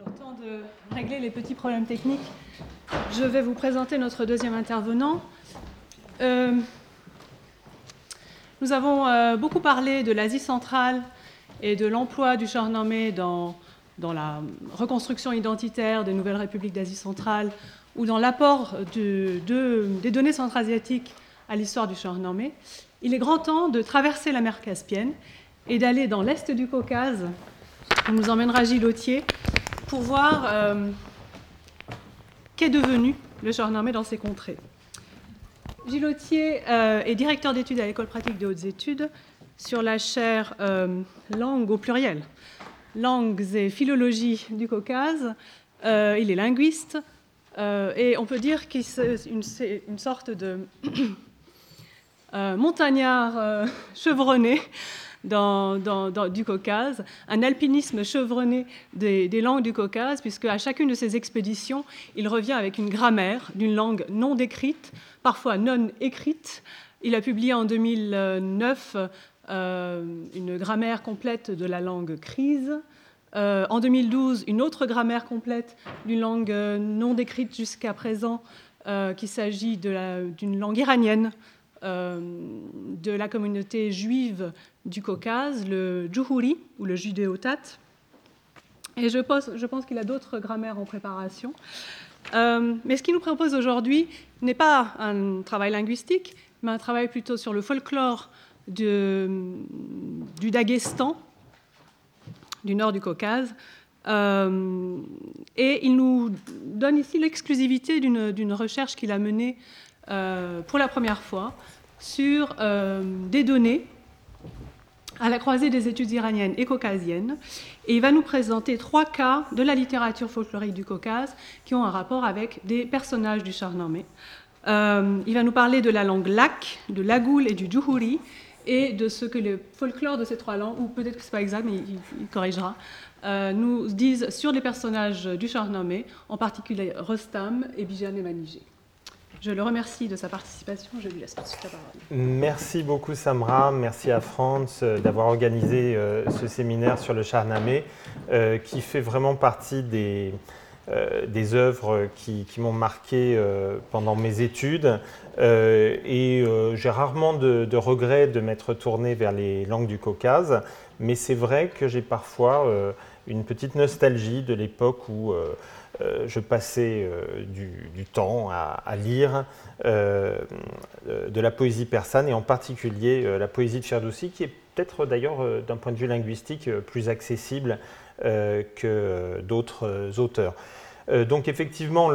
Alors, temps de régler les petits problèmes techniques, je vais vous présenter notre deuxième intervenant. Nous avons beaucoup parlé de l'Asie centrale et de l'emploi du Shahnameh dans la reconstruction identitaire des nouvelles républiques d'Asie centrale ou dans l'apport des données centra-asiatiques à l'histoire du Shahnameh. Il est grand temps de traverser la mer Caspienne et d'aller dans l'est du Caucase, où nous emmènera Gilles Authier, pour voir qu'est devenu le Shahnameh dans ces contrées. Gilles Authier est directeur d'études à l'École pratique des hautes études sur la chaire langues au pluriel, langues et philologie du Caucase. Il est linguiste et on peut dire qu'il est une sorte de montagnard chevronné du Caucase, un alpinisme chevronné des langues du Caucase, puisque à chacune de ses expéditions, il revient avec une grammaire d'une langue non décrite, parfois non écrite. Il a publié en 2009 une grammaire complète de la langue crise. En 2012, une autre grammaire complète d'une langue non décrite jusqu'à présent, qu'il s'agit d'une langue iranienne, de la communauté juive du Caucase, le Juhuri ou le judéo-tat. Et je pense qu'il a d'autres grammaires en préparation. Mais ce qu'il nous propose aujourd'hui n'est pas un travail linguistique, mais un travail plutôt sur le folklore du Daghestan, du nord du Caucase. Et il nous donne ici l'exclusivité d'une recherche qu'il a menée pour la première fois sur des données à la croisée des études iraniennes et caucasiennes. Et il va nous présenter 3 cas de la littérature folklorique du Caucase qui ont un rapport avec des personnages du Shahnameh. Il va nous parler de la langue lak, de l'agoul et du juhuri, et de ce que le folklore de ces 3 langues, ou peut-être que ce n'est pas exact, mais il corrigera, nous disent sur les personnages du Shahnameh, en particulier Rostam et Bijan et Manijé. Je le remercie de sa participation. Je lui laisse ensuite la parole. Merci beaucoup Samra, merci à Franz d'avoir organisé ce séminaire sur le Shahnameh qui fait vraiment partie des œuvres qui m'ont marqué pendant mes études. J'ai rarement de regrets de m'être tourné vers les langues du Caucase, mais c'est vrai que j'ai parfois une petite nostalgie de l'époque où je passais du temps à lire de la poésie persane, et en particulier la poésie de Ferdowsi, qui est peut-être d'ailleurs d'un point de vue linguistique plus accessible que d'autres auteurs. Donc effectivement,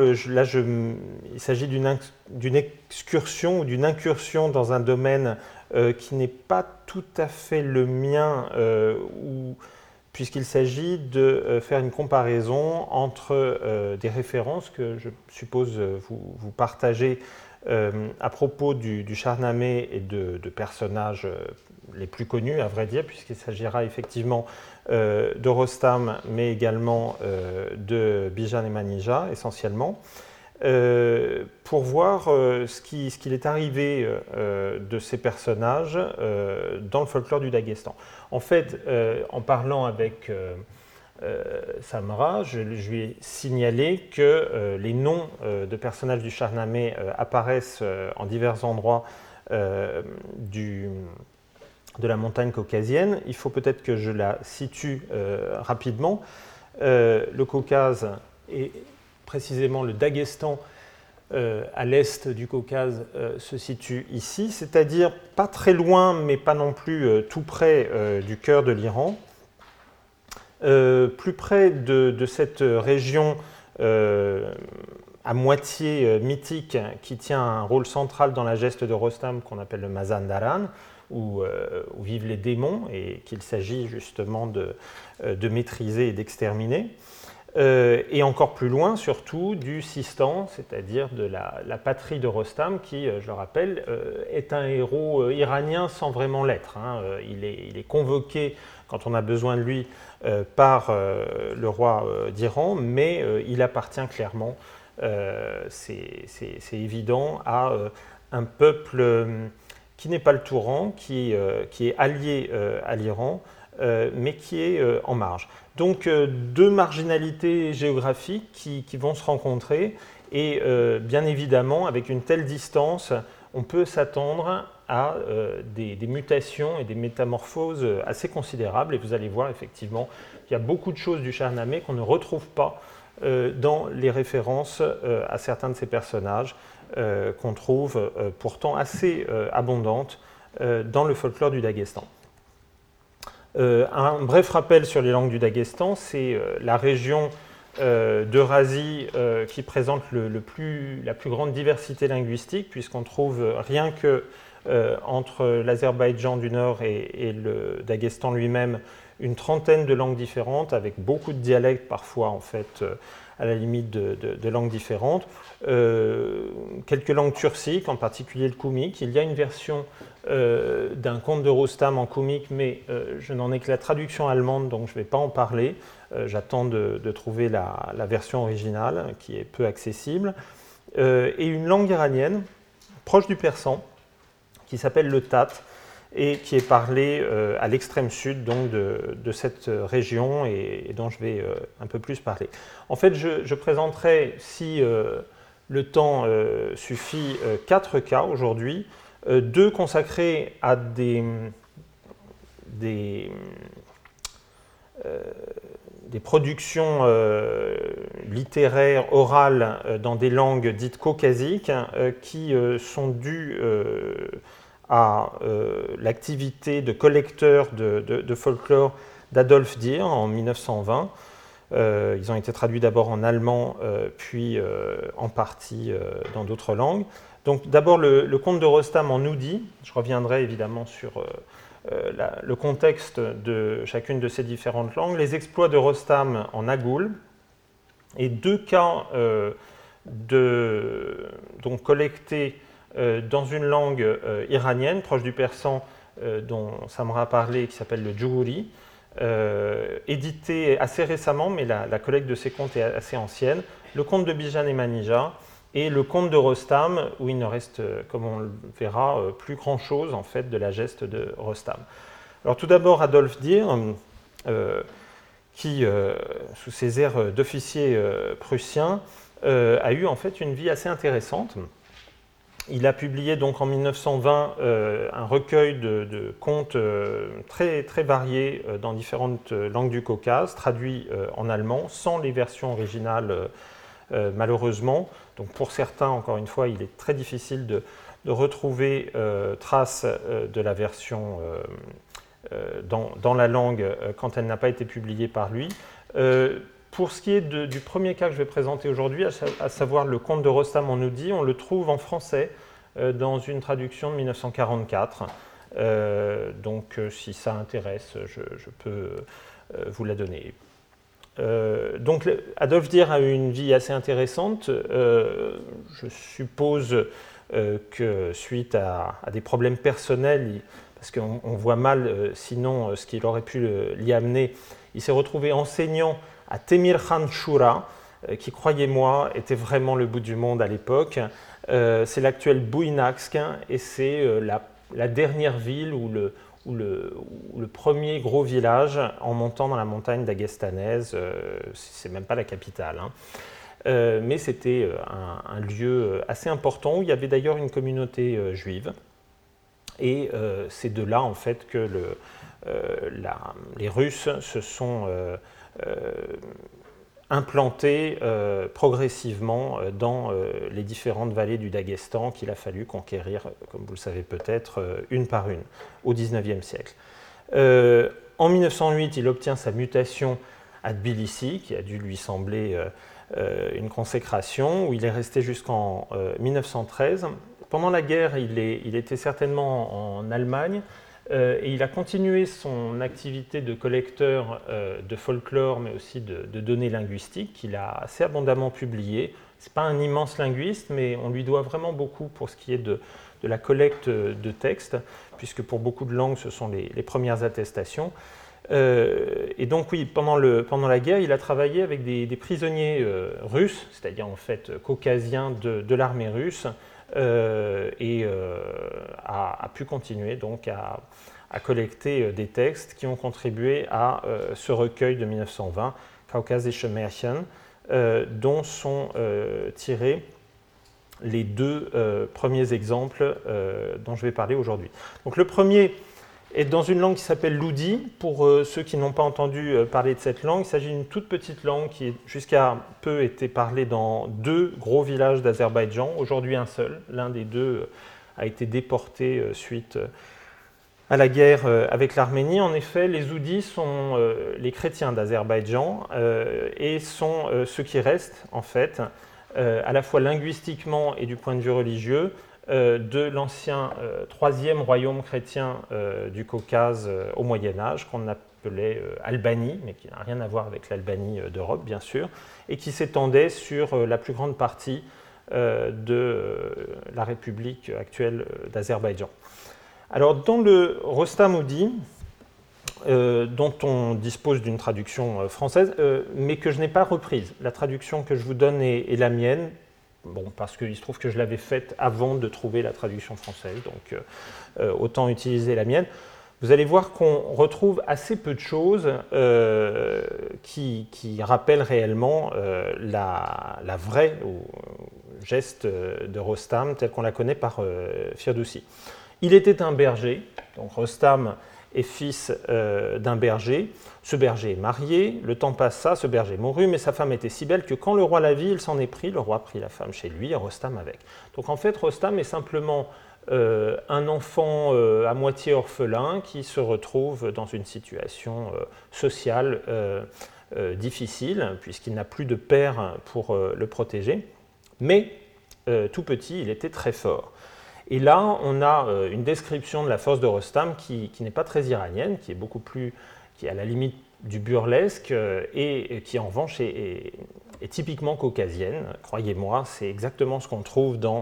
il s'agit d'une excursion ou d'une incursion dans un domaine qui n'est pas tout à fait le mien, puisqu'il s'agit de faire une comparaison entre des références que je suppose vous partagez à propos du Shahnameh et de personnages les plus connus, à vrai dire, puisqu'il s'agira effectivement de Rostam, mais également de Bijan et Manijé, essentiellement, pour voir ce qu'il est arrivé de ces personnages dans le folklore du Daghestan. En fait, en parlant avec Samra, je lui ai signalé que les noms de personnages du Shahnameh apparaissent en divers endroits de la montagne caucasienne. Il faut peut-être que je la situe rapidement. Le Caucase et précisément le Daghestan à l'est du Caucase se situe ici, c'est-à-dire pas très loin, mais pas non plus tout près du cœur de l'Iran. Plus près de cette région à moitié mythique qui tient un rôle central dans la geste de Rostam qu'on appelle le Mazandaran, où vivent les démons et qu'il s'agit justement de maîtriser et d'exterminer. Et encore plus loin, surtout, du Sistan, c'est-à-dire de la patrie de Rostam, qui, je le rappelle, est un héros iranien sans vraiment l'être. Il est convoqué quand on a besoin de lui par le roi d'Iran, mais il appartient clairement, c'est évident, à un peuple qui n'est pas le Touran, qui est allié à l'Iran, mais qui est en marge. Donc deux marginalités géographiques qui vont se rencontrer et bien évidemment avec une telle distance, on peut s'attendre à des mutations et des métamorphoses assez considérables et vous allez voir effectivement qu'il y a beaucoup de choses du Shahnameh qu'on ne retrouve pas dans les références à certains de ces personnages qu'on trouve pourtant assez abondantes dans le folklore du Daghestan. Un bref rappel sur les langues du Daghestan, c'est la région d'Eurasie qui présente la plus grande diversité linguistique, puisqu'on trouve rien que entre l'Azerbaïdjan du Nord et le Daghestan lui-même une trentaine de langues différentes, avec beaucoup de dialectes parfois en fait à la limite de langues différentes. Quelques langues turciques, en particulier le koumik. Il y a une version d'un conte de Rostam en koumik, mais je n'en ai que la traduction allemande, donc je ne vais pas en parler. J'attends de trouver la version originale, qui est peu accessible. Et une langue iranienne, proche du persan, qui s'appelle le tat, et qui est parlée à l'extrême sud donc, de cette région et dont je vais un peu plus parler. En fait, je présenterai, si le temps suffit, 4 cas aujourd'hui, 2 consacrés à des productions littéraires orales dans des langues dites caucasiques qui sont dues à l'activité de collecteur de folklore d'Adolf Dier en 1920. Ils ont été traduits d'abord en allemand, puis en partie dans d'autres langues. Donc d'abord le conte de Rostam en oudi. Je reviendrai évidemment sur le contexte de chacune de ces différentes langues. Les exploits de Rostam en agoul. Et 2 cas donc collectés dans une langue iranienne, proche du persan, dont Samra a parlé, qui s'appelle le djoughouri, édité assez récemment, mais la collecte de ces contes est assez ancienne, le conte de Bijan et Manija, et le conte de Rostam, où il ne reste, comme on le verra, plus grand-chose en fait, de la geste de Rostam. Alors tout d'abord, Adolf Dier, qui, sous ses airs d'officier prussien, a eu en fait une vie assez intéressante. Il a publié donc en 1920 un recueil de contes très, très variés dans différentes langues du Caucase, traduits en allemand, sans les versions originales malheureusement. Donc pour certains, encore une fois, il est très difficile de retrouver trace de la version dans la langue quand elle n'a pas été publiée par lui. Pour ce qui est du premier cas que je vais présenter aujourd'hui, à savoir le conte de Rostam en oudi, on le trouve en français dans une traduction de 1944. Donc si ça intéresse, je peux vous la donner. Donc Adolf Dier a eu une vie assez intéressante. Je suppose que suite à des problèmes personnels, parce qu'on voit mal sinon ce qu'il aurait pu l'y amener, il s'est retrouvé enseignant à Temir Khan Shura, qui, croyez-moi, était vraiment le bout du monde à l'époque. C'est l'actuel Bouynaksk, et c'est la dernière ville ou le premier gros village en montant dans la montagne daghestanaise. C'est même pas la capitale, hein. Mais c'était un lieu assez important où il y avait d'ailleurs une communauté juive. Et c'est de là, en fait, que les Russes se sont implantés progressivement dans les différentes vallées du Daghestan qu'il a fallu conquérir, comme vous le savez peut-être, une par une, au XIXe siècle. En 1908, il obtient sa mutation à Tbilissi, qui a dû lui sembler une consécration, où il est resté jusqu'en 1913. Pendant la guerre, il était certainement en Allemagne, et il a continué son activité de collecteur de folklore, mais aussi de données linguistiques, qu'il a assez abondamment publiées. Ce n'est pas un immense linguiste, mais on lui doit vraiment beaucoup pour ce qui est de la collecte de textes, puisque pour beaucoup de langues, ce sont les premières attestations. Et donc oui, pendant la guerre, il a travaillé avec des prisonniers russes, c'est-à-dire en fait caucasiens de l'armée russe, et a pu continuer donc à a collecté des textes qui ont contribué à ce recueil de 1920, Kaukasische Märchen, dont sont tirés les deux premiers exemples dont je vais parler aujourd'hui. Donc le premier est dans une langue qui s'appelle l'oudi. Pour ceux qui n'ont pas entendu parler de cette langue, il s'agit d'une toute petite langue qui jusqu'à peu était parlée dans 2 gros villages d'Azerbaïdjan, aujourd'hui un seul. L'un des 2 a été déporté suite à la guerre avec l'Arménie. En effet, les oudis sont les chrétiens d'Azerbaïdjan et sont ceux qui restent, en fait, à la fois linguistiquement et du point de vue religieux, de l'ancien 3e royaume chrétien du Caucase au Moyen-Âge, qu'on appelait Albanie, mais qui n'a rien à voir avec l'Albanie d'Europe, bien sûr, et qui s'étendait sur la plus grande partie de la République actuelle d'Azerbaïdjan. Alors, dans le Rostam oudi, dont on dispose d'une traduction française, mais que je n'ai pas reprise. La traduction que je vous donne est la mienne, parce qu'il se trouve que je l'avais faite avant de trouver la traduction française, donc autant utiliser la mienne. Vous allez voir qu'on retrouve assez peu de choses qui rappellent réellement la vraie geste de Rostam telle qu'on la connaît par Firdoussi. Il était un berger, donc Rostam est fils d'un berger. Ce berger est marié, le temps passa, ce berger mourut, mais sa femme était si belle que quand le roi la vit, il s'en est pris, le roi prit la femme chez lui et Rostam avec. Donc en fait, Rostam est simplement un enfant à moitié orphelin qui se retrouve dans une situation sociale difficile, puisqu'il n'a plus de père pour le protéger, mais tout petit, il était très fort. Et là, on a une description de la force de Rostam qui n'est pas très iranienne, qui est à la limite du burlesque et qui en revanche est typiquement caucasienne. Croyez-moi, c'est exactement ce qu'on trouve dans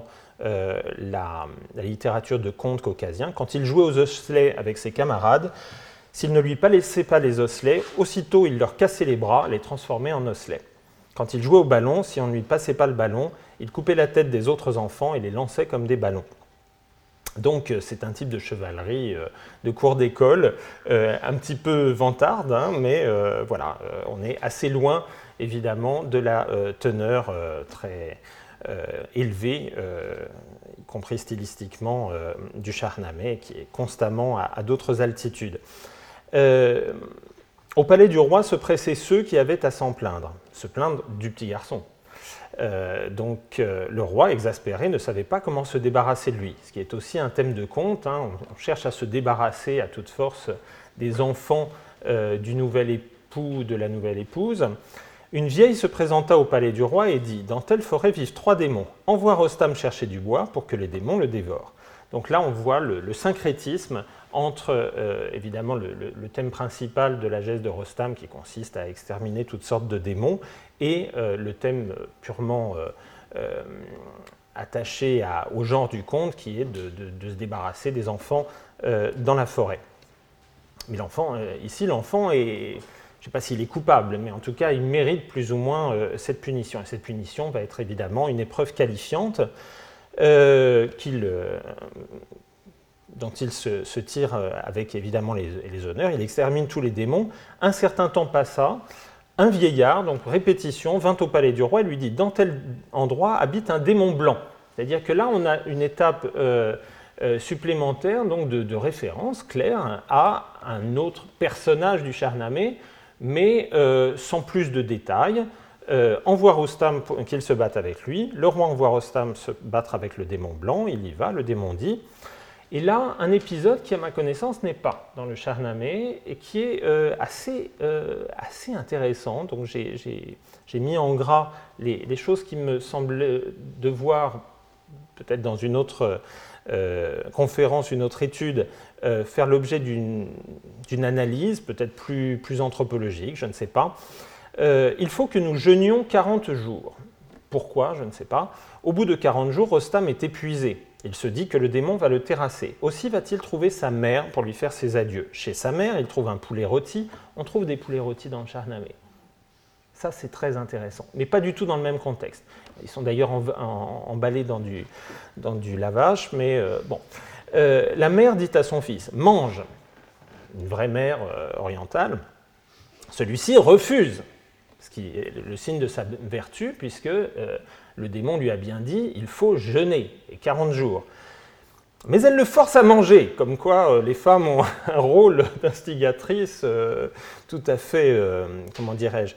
la littérature de contes caucasiens. Quand il jouait aux osselets avec ses camarades, s'il ne lui laissait pas les osselets, aussitôt il leur cassait les bras, les transformait en osselets. Quand il jouait au ballon, si on ne lui passait pas le ballon, il coupait la tête des autres enfants et les lançait comme des ballons. Donc c'est un type de chevalerie de cour d'école, un petit peu vantarde, mais voilà, on est assez loin évidemment de la teneur très élevée, y compris stylistiquement, du Shahnameh, qui est constamment à d'autres altitudes. Au palais du roi se pressaient ceux qui avaient à se plaindre du petit garçon. Donc le roi, exaspéré, ne savait pas comment se débarrasser de lui, ce qui est aussi un thème de conte. On cherche à se débarrasser à toute force des enfants du nouvel époux ou de la nouvelle épouse. Une vieille se présenta au palais du roi et dit « Dans telle forêt vivent 3 démons. Envoie Rostam chercher du bois pour que les démons le dévorent. » Donc là, on voit le syncrétisme entre, évidemment, le thème principal de la geste de Rostam qui consiste à exterminer toutes sortes de démons et le thème purement attaché au genre du conte qui est de se débarrasser des enfants dans la forêt. Mais ici, l'enfant est, je ne sais pas s'il est coupable, mais en tout cas, il mérite plus ou moins cette punition. Et cette punition va être évidemment une épreuve qualifiante dont il se tire avec évidemment les honneurs. Il extermine tous les démons. Un certain temps passa. Un vieillard, donc répétition, vint au palais du roi et lui dit « Dans tel endroit habite un démon blanc ». C'est-à-dire que là, on a une étape supplémentaire donc de référence claire à un autre personnage du Shahnameh, mais sans plus de détails. Envoie Rostam qu'il se batte avec lui. Le roi envoie Rostam se battre avec le démon blanc. Il y va, le démon dit. Et là, un épisode qui, à ma connaissance, n'est pas dans le Shahnameh et qui est assez intéressant. Donc, j'ai mis en gras les choses qui me semblent devoir, peut-être dans une autre conférence, une autre étude, faire l'objet d'une analyse, peut-être plus anthropologique, je ne sais pas. Il faut que nous jeûnions 40 jours. Pourquoi? Je ne sais pas. Au bout de 40 jours, Rostam est épuisé. Il se dit que le démon va le terrasser. Aussi va-t-il trouver sa mère pour lui faire ses adieux. Chez sa mère, il trouve un poulet rôti. On trouve des poulets rôtis dans le Shahnameh. Ça, c'est très intéressant, mais pas du tout dans le même contexte. Ils sont d'ailleurs emballés dans du lavage, mais bon. La mère dit à son fils « Mange ». une vraie mer orientale, celui-ci refuse, ce qui est le signe de sa vertu, puisque le démon lui a bien dit « il faut jeûner, et 40 jours ». Mais elle le force à manger, comme quoi les femmes ont un rôle d'instigatrice tout à fait, comment dirais-je,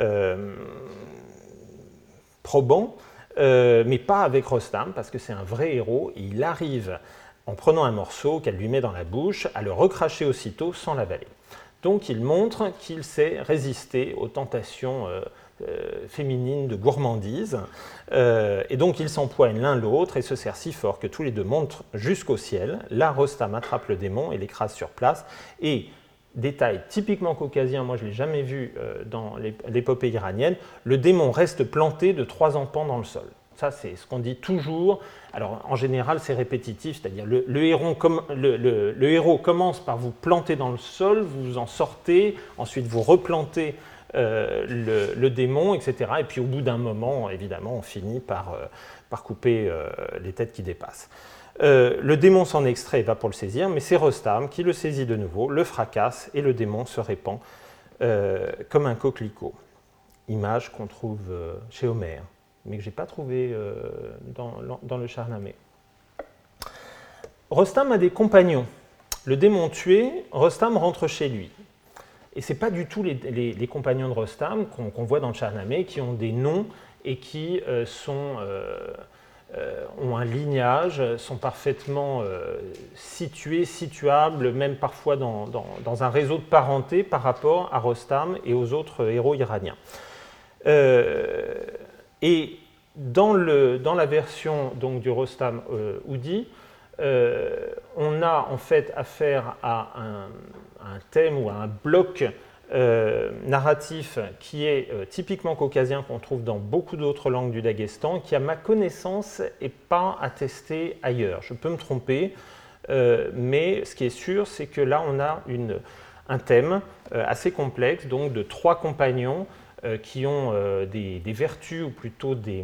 probant, mais pas avec Rostam, parce que c'est un vrai héros, et il arrive, en prenant un morceau qu'elle lui met dans la bouche, à le recracher aussitôt sans l'avaler. Donc il montre qu'il sait résister aux tentations féminines de gourmandise, et donc ils s'empoignent l'un l'autre et se serrent si fort que tous les deux montent jusqu'au ciel. Là, Rostam attrape le démon et l'écrase sur place, et détail typiquement caucasien, moi je ne l'ai jamais vu dans l'épopée iranienne, le démon reste planté de 3 empans dans le sol. Ça, c'est ce qu'on dit toujours. Alors, en général, c'est répétitif, c'est-à-dire le héros commence par vous planter dans le sol, vous en sortez, ensuite vous replantez le démon, etc. Et puis, au bout d'un moment, évidemment, on finit par couper les têtes qui dépassent. Le démon s'en extrait et va pour le saisir, mais c'est Rostam qui le saisit de nouveau, le fracasse, et le démon se répand comme un coquelicot. Image qu'on trouve chez Homère, mais que je n'ai pas trouvé dans le Shahnameh. Rostam a des compagnons. Le démon tué, Rostam rentre chez lui. Et ce n'est pas du tout les compagnons de Rostam qu'on voit dans le Shahnameh, qui ont des noms et qui ont un lignage, sont parfaitement situés, situables, même parfois dans un réseau de parenté par rapport à Rostam et aux autres héros iraniens. Et dans la version donc, du Rostam Oudi, on a en fait affaire à un thème ou à un bloc narratif qui est typiquement caucasien, qu'on trouve dans beaucoup d'autres langues du Daghestan, qui à ma connaissance n'est pas attesté ailleurs. Je peux me tromper, mais ce qui est sûr, c'est que là on a un thème assez complexe, donc de 3 compagnons qui ont des vertus ou plutôt des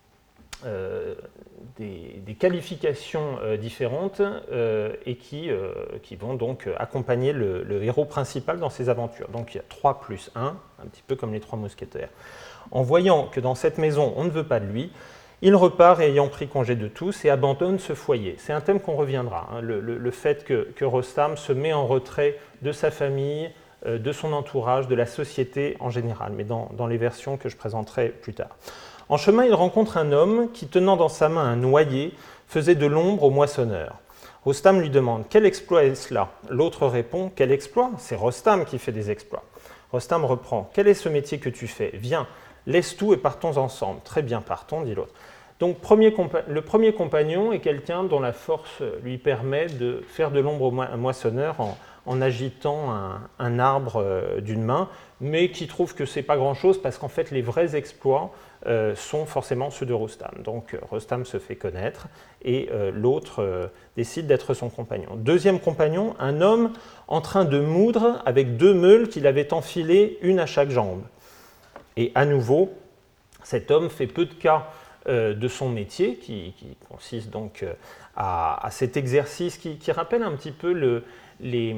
qualifications différentes et qui vont donc accompagner le héros principal dans ses aventures. Donc il y a 3 plus 1, un petit peu comme les 3 mousquetaires. En voyant que dans cette maison on ne veut pas de lui, il repart ayant pris congé de tous et abandonne ce foyer. C'est un thème qu'on reviendra, hein, le fait que Rostam se met en retrait de sa famille, de son entourage, de la société en général, mais dans les versions que je présenterai plus tard. En chemin, il rencontre un homme qui, tenant dans sa main un noyer, faisait de l'ombre au moissonneur. Rostam lui demande « Quel exploit est cela ?» L'autre répond « Quel exploit ? C'est Rostam qui fait des exploits. » Rostam reprend « Quel est ce métier que tu fais ? Viens, laisse tout et partons ensemble. » « Très bien, partons, dit l'autre. » Donc le premier compagnon est quelqu'un dont la force lui permet de faire de l'ombre au moissonneur en agitant un arbre d'une main, mais qui trouve que ce n'est pas grand-chose parce qu'en fait les vrais exploits sont forcément ceux de Rostam. Donc Rostam se fait connaître et l'autre décide d'être son compagnon. Deuxième compagnon, un homme en train de moudre avec 2 meules qu'il avait enfilées, une à chaque jambe. Et à nouveau, cet homme fait peu de cas de son métier, qui consiste donc à cet exercice qui rappelle un petit peu les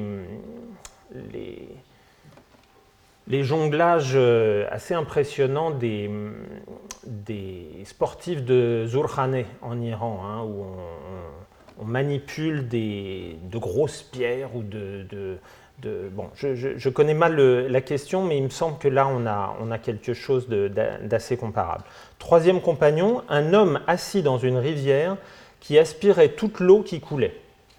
jonglages assez impressionnants des sportifs de Zulkhaneh en Iran, hein, où on manipule de grosses pierres ou bon, je connais mal la question, mais il me semble que là, on a quelque chose d'assez comparable. Troisième compagnon, un homme assis dans une rivière qui aspirait toute l'eau qui coulait.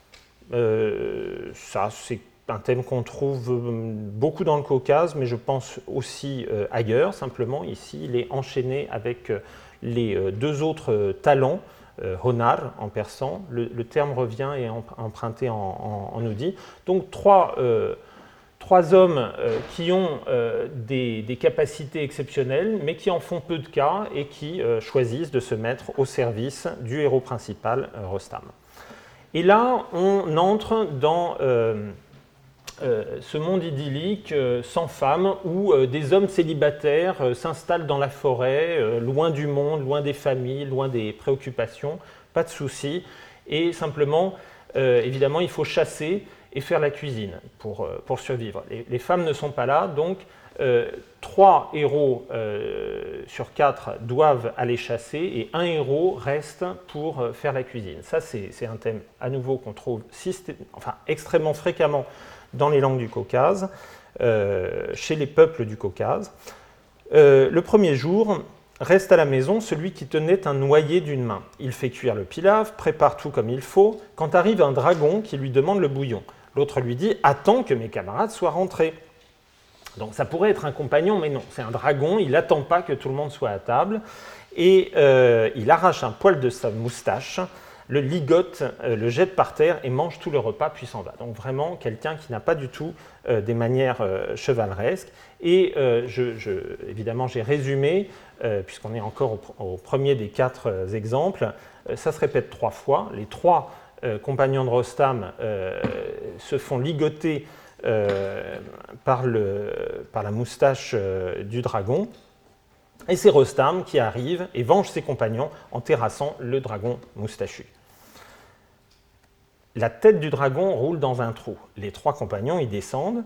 Ça, c'est un thème qu'on trouve beaucoup dans le Caucase, mais je pense aussi ailleurs. Simplement, ici, il est enchaîné avec les 2 autres talents, honar en persan, le terme revient et est emprunté en oudi. Donc 3 hommes qui ont des capacités exceptionnelles, mais qui en font peu de cas et qui choisissent de se mettre au service du héros principal, Rostam. Et là, on entre dans ce monde idyllique sans femme où des hommes célibataires s'installent dans la forêt, loin du monde, loin des familles, loin des préoccupations, pas de soucis. Et simplement, évidemment, il faut chasser et faire la cuisine pour survivre. Les femmes ne sont pas là, donc 3 héros sur 4 doivent aller chasser et 1 héros reste pour faire la cuisine. Ça, c'est un thème à nouveau qu'on trouve extrêmement fréquemment dans les langues du Caucase, chez les peuples du Caucase. Le premier jour, reste à la maison celui qui tenait un noyer d'une main. Il fait cuire le pilaf, prépare tout comme il faut, quand arrive un dragon qui lui demande le bouillon. L'autre lui dit « Attends que mes camarades soient rentrés ». Donc ça pourrait être un compagnon, mais non, c'est un dragon, il n'attend pas que tout le monde soit à table, et il arrache un poil de sa moustache, le ligote, le jette par terre et mange tout le repas puis s'en va. Donc vraiment quelqu'un qui n'a pas du tout des manières chevaleresques. Et évidemment j'ai résumé, puisqu'on est encore au premier des 4 exemples, ça se répète 3 fois. Les 3 compagnons de Rostam se font ligoter par la moustache du dragon. Et c'est Rostam qui arrive et venge ses compagnons en terrassant le dragon moustachu. La tête du dragon roule dans un trou. Les 3 compagnons y descendent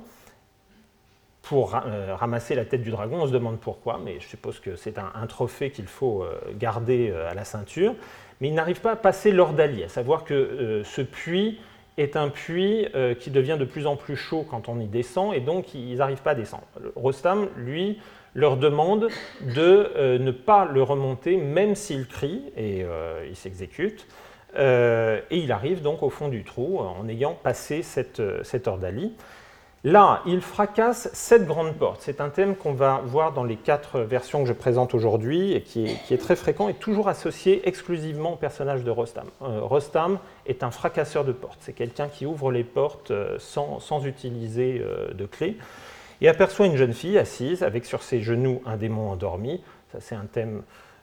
pour ramasser la tête du dragon. On se demande pourquoi, mais je suppose que c'est un trophée qu'il faut garder à la ceinture. Mais ils n'arrivent pas à passer l'Ordalie, à savoir que ce puits est un puits qui devient de plus en plus chaud quand on y descend, et donc ils n'arrivent pas à descendre. Rostam, lui, leur demande de ne pas le remonter, même s'il crie, et il s'exécute. Et il arrive donc au fond du trou, en ayant passé cette Ordalie. Là, il fracasse 7 grandes portes. C'est un thème qu'on va voir dans les 4 versions que je présente aujourd'hui, et qui est très fréquent et toujours associé exclusivement au personnage de Rostam. Rostam est un fracasseur de portes. C'est quelqu'un qui ouvre les portes sans utiliser de clé, et aperçoit une jeune fille assise avec sur ses genoux un démon endormi. Ça, c'est un thème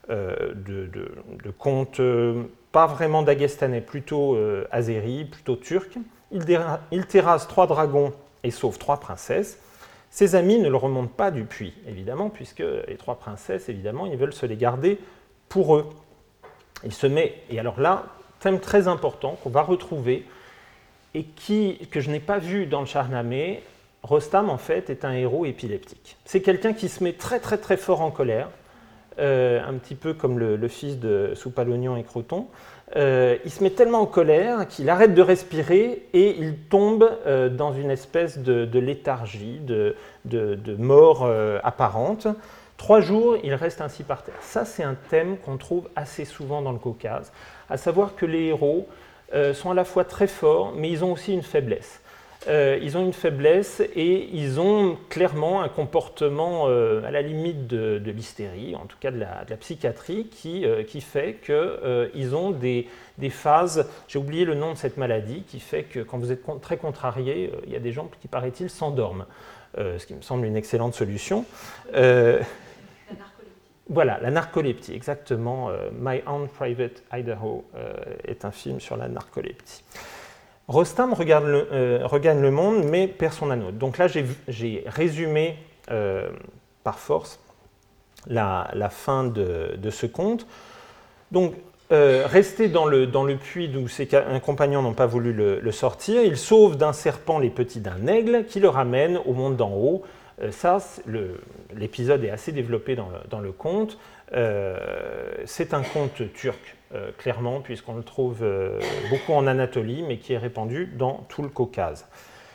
de conte, pas vraiment daguestanais, plutôt azéri, plutôt turc. Il terrasse 3 dragons et sauve 3 princesses. Ses amis ne le remontent pas du puits, évidemment, puisque les 3 princesses, évidemment, ils veulent se les garder pour eux. Il se met, et alors là, thème très important qu'on va retrouver, et que je n'ai pas vu dans le Shahnameh. Rostam, en fait, est un héros épileptique. C'est quelqu'un qui se met très très très fort en colère, un petit peu comme le fils de Soupe à l'oignon et Croton. Il se met tellement en colère qu'il arrête de respirer et il tombe dans une espèce de léthargie, de mort apparente. 3 jours, il reste ainsi par terre. Ça, c'est un thème qu'on trouve assez souvent dans le Caucase, à savoir que les héros sont à la fois très forts, mais ils ont aussi une faiblesse. Ils ont une faiblesse et ils ont clairement un comportement à la limite de l'hystérie, en tout cas de la psychiatrie, qui fait qu'ils ont des phases, j'ai oublié le nom de cette maladie, qui fait que quand vous êtes très contrarié, il y a des gens qui, paraît-il, s'endorment, ce qui me semble une excellente solution. La narcoleptie. Voilà, la narcoleptie, exactement. My Own Private Idaho est un film sur la narcoleptie. Rostam regagne le monde, mais perd son anneau. Donc là, j'ai résumé par force la fin de ce conte. Donc, resté dans le puits d'où ses compagnons n'ont pas voulu le sortir, il sauve d'un serpent les petits d'un aigle qui le ramène au monde d'en haut. L'épisode est assez développé dans le conte. C'est un conte turc, clairement, puisqu'on le trouve beaucoup en Anatolie, mais qui est répandu dans tout le Caucase.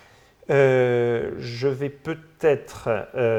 Je vais peut-être...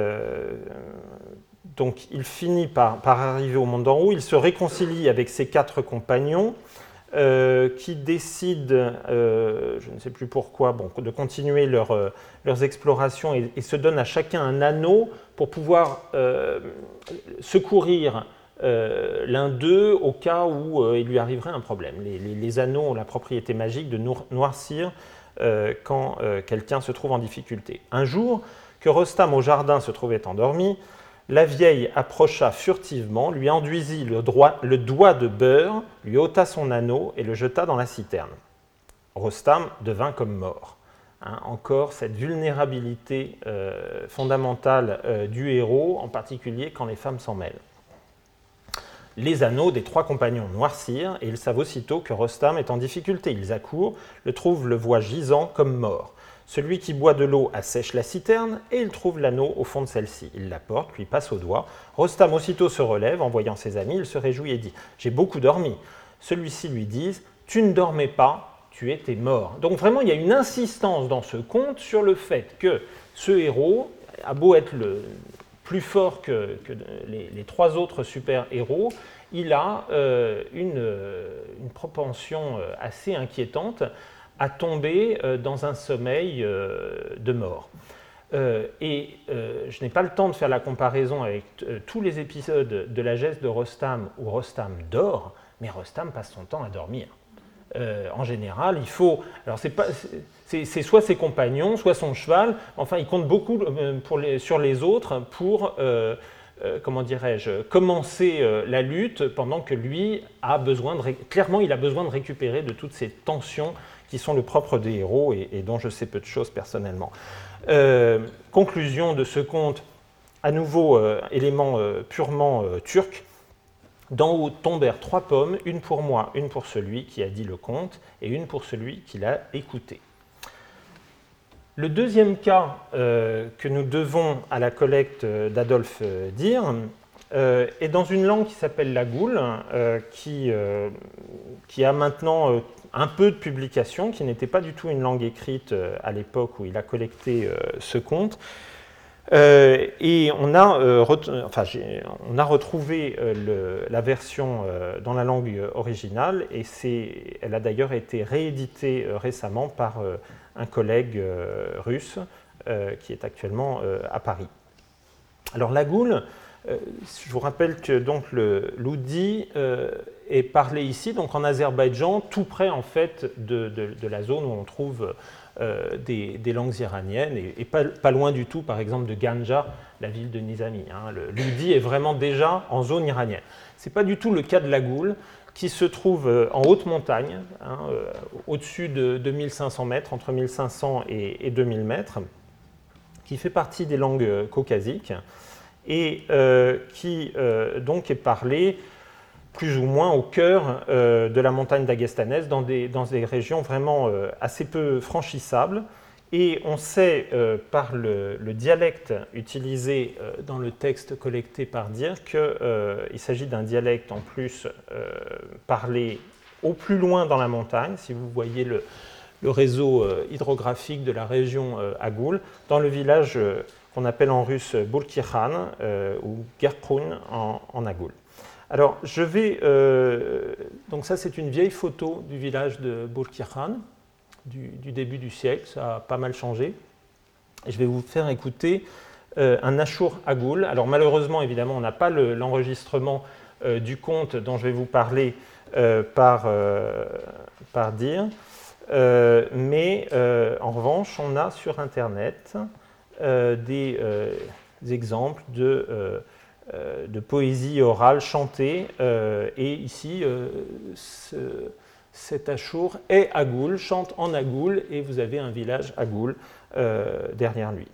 donc, il finit par arriver au monde d'en haut. Il se réconcilie avec ses 4 compagnons, qui décident, je ne sais plus pourquoi, de continuer leurs explorations et se donnent à chacun un anneau pour pouvoir secourir l'un d'eux au cas où il lui arriverait un problème. Les anneaux ont la propriété magique de noircir quand quelqu'un se trouve en difficulté. Un jour, que Rostam au jardin se trouvait endormi, la vieille approcha furtivement, lui enduisit le doigt de beurre, lui ôta son anneau et le jeta dans la citerne. Rostam devint comme mort. Encore cette vulnérabilité fondamentale du héros, en particulier quand les femmes s'en mêlent. Les anneaux des 3 compagnons noircirent et ils savent aussitôt que Rostam est en difficulté. Ils accourent, le trouvent, le voient gisant comme mort. Celui qui boit de l'eau assèche la citerne et il trouve l'anneau au fond de celle-ci. Il l'apporte, lui passe au doigt. Rostam aussitôt se relève, en voyant ses amis, il se réjouit et dit « J'ai beaucoup dormi ». Celui-ci lui dit « Tu ne dormais pas, tu étais mort ». Donc vraiment, il y a une insistance dans ce conte sur le fait que ce héros a beau être le plus fort que les trois autres super-héros, il a une propension assez inquiétante à tomber dans un sommeil de mort. Je n'ai pas le temps de faire la comparaison avec tous les épisodes de la geste de Rostam où Rostam dort, mais Rostam passe son temps à dormir. En général, il faut... Alors, c'est soit ses compagnons, soit son cheval, enfin, il compte beaucoup sur les autres pour... comment dirais-je, commencer la lutte pendant que lui a besoin clairement il a besoin de récupérer de toutes ces tensions qui sont le propre des héros et dont je sais peu de choses personnellement. Conclusion de ce conte, à nouveau élément purement turc. D'en haut tombèrent 3 pommes, une pour moi, une pour celui qui a dit le conte et une pour celui qui l'a écouté. Le deuxième cas que nous devons à la collecte d'Adolphe Dir est dans une langue qui s'appelle l'agoul, qui a maintenant un peu de publication, qui n'était pas du tout une langue écrite à l'époque où il a collecté ce conte. Et on a retrouvé la version dans la langue originale, et elle a d'ailleurs été rééditée récemment par un collègue russe qui est actuellement à Paris. Alors l'agoul, je vous rappelle que donc l'oudi est parlé ici, donc en Azerbaïdjan, tout près en fait de la zone où on trouve des langues iraniennes, et pas loin du tout, par exemple, de Ganja, la ville de Nizami. L'oudi est vraiment déjà en zone iranienne. Ce n'est pas du tout le cas de l'agoul, qui se trouve en haute montagne, au-dessus de 1500 mètres, entre 1500 et 2000 mètres, qui fait partie des langues caucasiques, et qui donc est parlée plus ou moins au cœur de la montagne dagestanaise, dans des régions vraiment assez peu franchissables. Et on sait par le dialecte utilisé dans le texte collecté par Dir qu'il s'agit d'un dialecte en plus parlé au plus loin dans la montagne, si vous voyez le réseau hydrographique de la région Agoul, dans le village qu'on appelle en russe Bulkirkhan ou Gerkrun en Agoul. Alors, donc ça, c'est une vieille photo du village de Bulkirkhan, du début du siècle, ça a pas mal changé. Et je vais vous faire écouter un Ashur Agoul. Alors, malheureusement, évidemment, on n'a pas l'enregistrement du conte dont je vais vous parler par Dir, mais en revanche, on a sur Internet des exemples de poésie orale chantée, et ici, cet Ashur est Agoul, chante en Agoul, et vous avez un village Agoul derrière lui.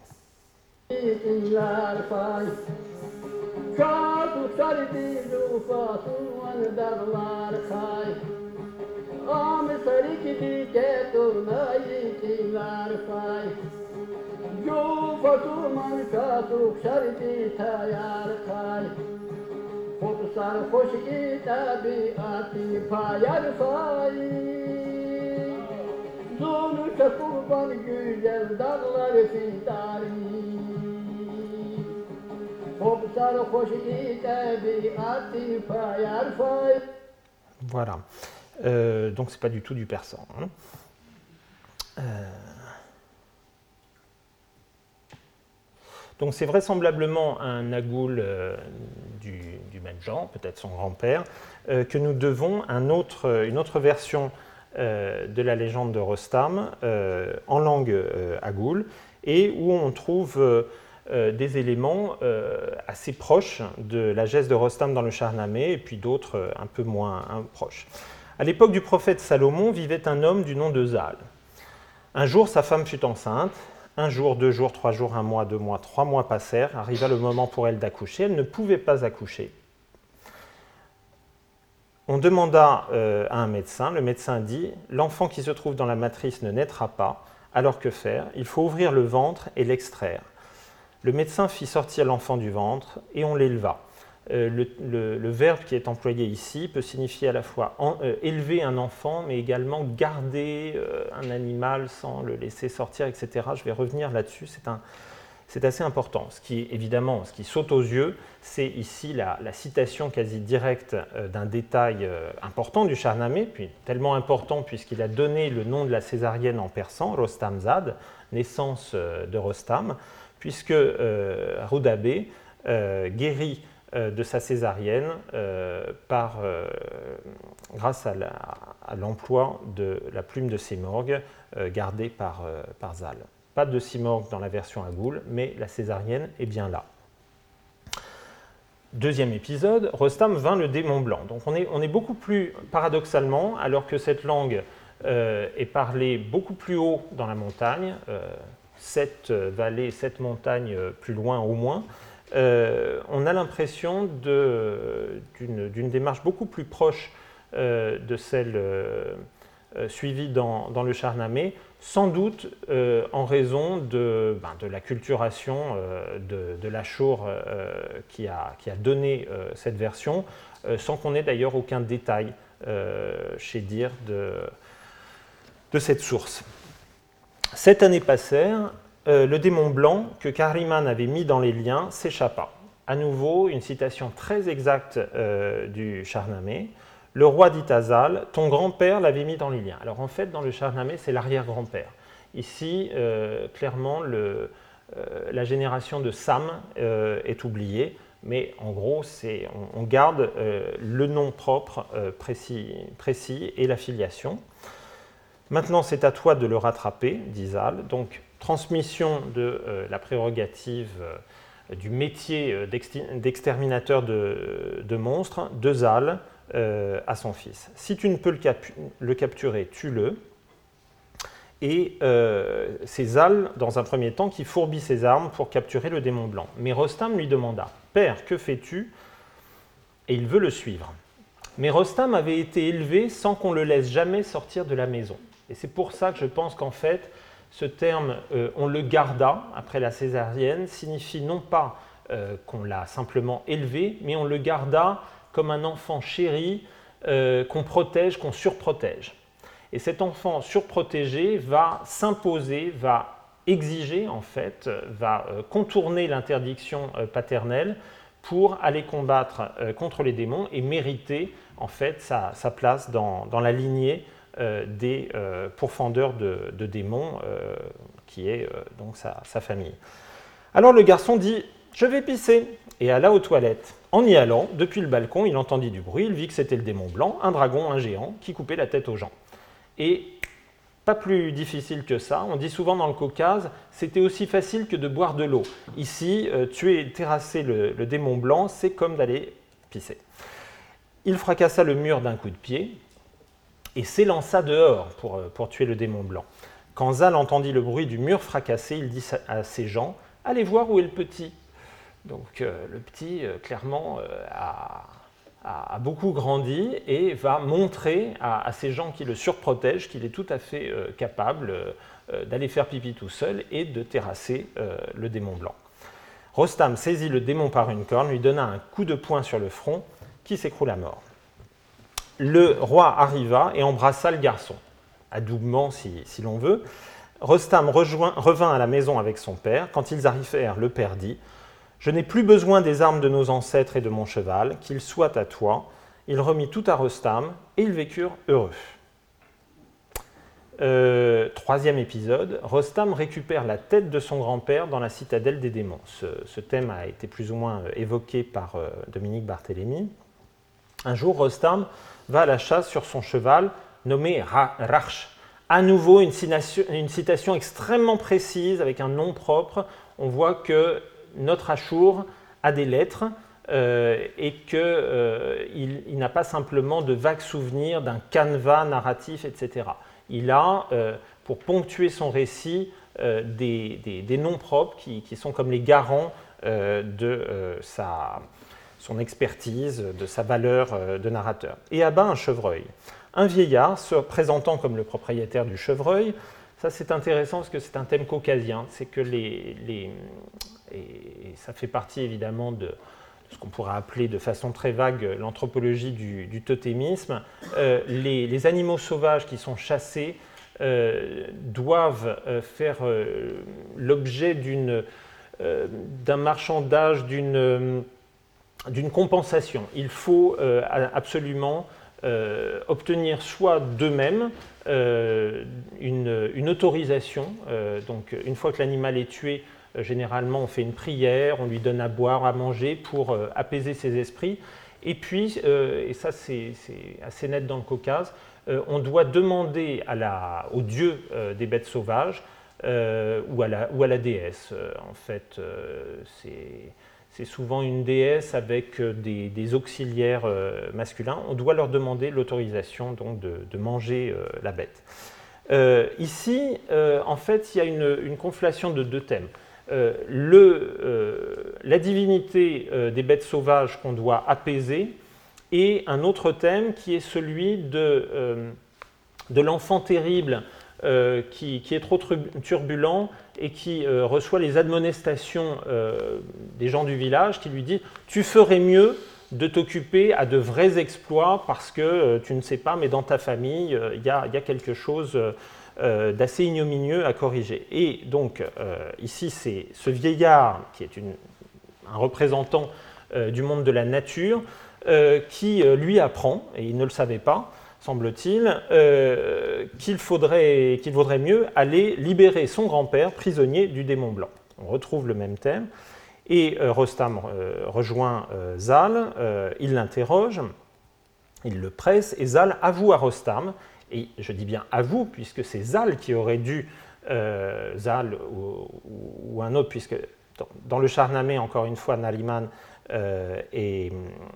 Voilà. Donc c'est pas du tout du persan. Donc c'est vraisemblablement un Agoul du même genre, peut-être son grand-père, que nous devons une autre version de la légende de Rostam en langue Agoul, et où on trouve des éléments assez proches de la geste de Rostam dans le Shahnameh, et puis d'autres un peu moins proches. À l'époque du prophète Salomon vivait un homme du nom de Zal. Un jour, sa femme fut enceinte. Un jour, 2 jours, 3 jours, 1 mois, 2 mois, 3 mois passèrent. Arriva le moment pour elle d'accoucher. Elle ne pouvait pas accoucher. On demanda à un médecin. Le médecin dit « L'enfant qui se trouve dans la matrice ne naîtra pas. Alors que faire? Il faut ouvrir le ventre et l'extraire. Le médecin fit sortir l'enfant du ventre et on l'éleva. Le verbe qui est employé ici peut signifier à la fois élever un enfant, mais également garder un animal sans le laisser sortir, etc. Je vais revenir là-dessus, c'est assez important. Ce qui saute aux yeux, c'est ici la citation quasi directe d'un détail important du Shahnameh, puis tellement important puisqu'il a donné le nom de la césarienne en persan, Rostamzad, naissance de Rostam, puisque Roudabe guérit de sa césarienne grâce à l'emploi de la plume de Simorgue gardée par Zal. Pas de Simorgue dans la version Agoul, mais la césarienne est bien là. Deuxième épisode, Rostam vainc le démon blanc. Donc on est beaucoup plus, paradoxalement, alors que cette langue est parlée beaucoup plus haut dans la montagne, 7 vallées, 7 montagnes plus loin au moins, on a l'impression d'une démarche beaucoup plus proche de celle suivie dans le Shahnameh, sans doute en raison de l'acculturation de l'Ashur qui a donné cette version, sans qu'on ait d'ailleurs aucun détail chez Dir de cette source. 7 années passèrent. Le démon blanc que Kahriman avait mis dans les liens s'échappa. À nouveau, une citation très exacte du Shahnameh. Le roi dit à Zal, ton grand-père l'avait mis dans les liens. Alors en fait, dans le Shahnameh, c'est l'arrière-grand-père. Ici, clairement, la génération de Sam est oubliée, mais en gros, on garde le nom propre précis et la filiation. Maintenant, c'est à toi de le rattraper, dit Zal. Donc, transmission de la prérogative du métier d'exterminateur de monstres de Zal à son fils. Si tu ne peux le capturer, tue-le. Et c'est Zal, dans un premier temps, qui fourbit ses armes pour capturer le démon blanc. Mais Rostam lui demanda « Père, que fais-tu » Et il veut le suivre. Mais Rostam avait été élevé sans qu'on le laisse jamais sortir de la maison. Et c'est pour ça que je pense qu'en fait, ce terme « on le garda » après la césarienne signifie non pas qu'on l'a simplement élevé, mais on le garda comme un enfant chéri qu'on protège, qu'on surprotège. Et cet enfant surprotégé va s'imposer, va exiger en fait, va contourner l'interdiction paternelle pour aller combattre contre les démons et mériter en fait sa place dans la lignée des pourfendeurs de démons qui est donc sa famille. Alors le garçon dit « Je vais pisser » et alla aux toilettes. En y allant, depuis le balcon, il entendit du bruit, il vit que c'était le démon blanc, un dragon, un géant, qui coupait la tête aux gens. Et pas plus difficile que ça, on dit souvent dans le Caucase, c'était aussi facile que de boire de l'eau. Ici, tuer et terrasser le démon blanc, c'est comme d'aller pisser. Il fracassa le mur d'un coup de pied et s'élança dehors pour tuer le démon blanc. Quand Zal entendit le bruit du mur fracassé, il dit à ses gens « Allez voir où est le petit ». Donc le petit, clairement, a beaucoup grandi et va montrer à ces gens qui le surprotègent qu'il est tout à fait capable d'aller faire pipi tout seul et de terrasser le démon blanc. Rostam saisit le démon par une corne, lui donna un coup de poing sur le front, qui s'écroula à mort. Le roi arriva et embrassa le garçon, adoubement si l'on veut. Rostam revint à la maison avec son père. Quand ils arrivèrent, le père dit « Je n'ai plus besoin des armes de nos ancêtres et de mon cheval, qu'ils soient à toi. » Il remit tout à Rostam et ils vécurent heureux. Troisième épisode, Rostam récupère la tête de son grand-père dans la citadelle des démons. Ce thème a été plus ou moins évoqué par Dominique Barthélémy. Un jour, Rostam va à la chasse sur son cheval nommé Raksh. À nouveau, une citation extrêmement précise avec un nom propre. On voit que notre Ashur a des lettres et qu'il n'a pas simplement de vagues souvenirs d'un canevas narratif, etc. Il a, pour ponctuer son récit, des noms propres qui sont comme les garants de son expertise, de sa valeur de narrateur. Et abat un chevreuil. Un vieillard, se présentant comme le propriétaire du chevreuil, Ça, c'est intéressant parce que c'est un thème caucasien. C'est que et ça fait partie évidemment de ce qu'on pourrait appeler de façon très vague l'anthropologie du totémisme. Les animaux sauvages qui sont chassés doivent faire l'objet d'un marchandage, d'une compensation. Il faut absolument obtenir soit d'eux-mêmes une autorisation. Donc, une fois que l'animal est tué, généralement, on fait une prière, on lui donne à boire, à manger pour apaiser ses esprits. Et puis, et ça c'est assez net dans le Caucase, on doit demander au dieu des bêtes sauvages ou à la déesse. En fait, c'est souvent une déesse avec des auxiliaires masculins. On doit leur demander l'autorisation donc de manger la bête. Ici, en fait, il y a une conflation de deux thèmes. La divinité des bêtes sauvages qu'on doit apaiser et un autre thème qui est celui de l'enfant terrible qui est trop turbulent et qui reçoit les admonestations des gens du village qui lui disent « Tu ferais mieux de t'occuper à de vrais exploits parce que tu ne sais pas, mais dans ta famille, il y a quelque chose d'assez ignominieux à corriger. » Et donc, ici, c'est ce vieillard qui est un représentant du monde de la nature qui lui apprend, et il ne le savait pas, semble-t-il, qu'il vaudrait mieux aller libérer son grand-père prisonnier du démon blanc. On retrouve le même thème. Et Rostam rejoint Zal, il l'interroge, il le presse, et Zal avoue à Rostam, et je dis bien avoue, puisque c'est Zal qui aurait dû, Zal ou un autre, puisque dans le Shahnameh, encore une fois, Nariman est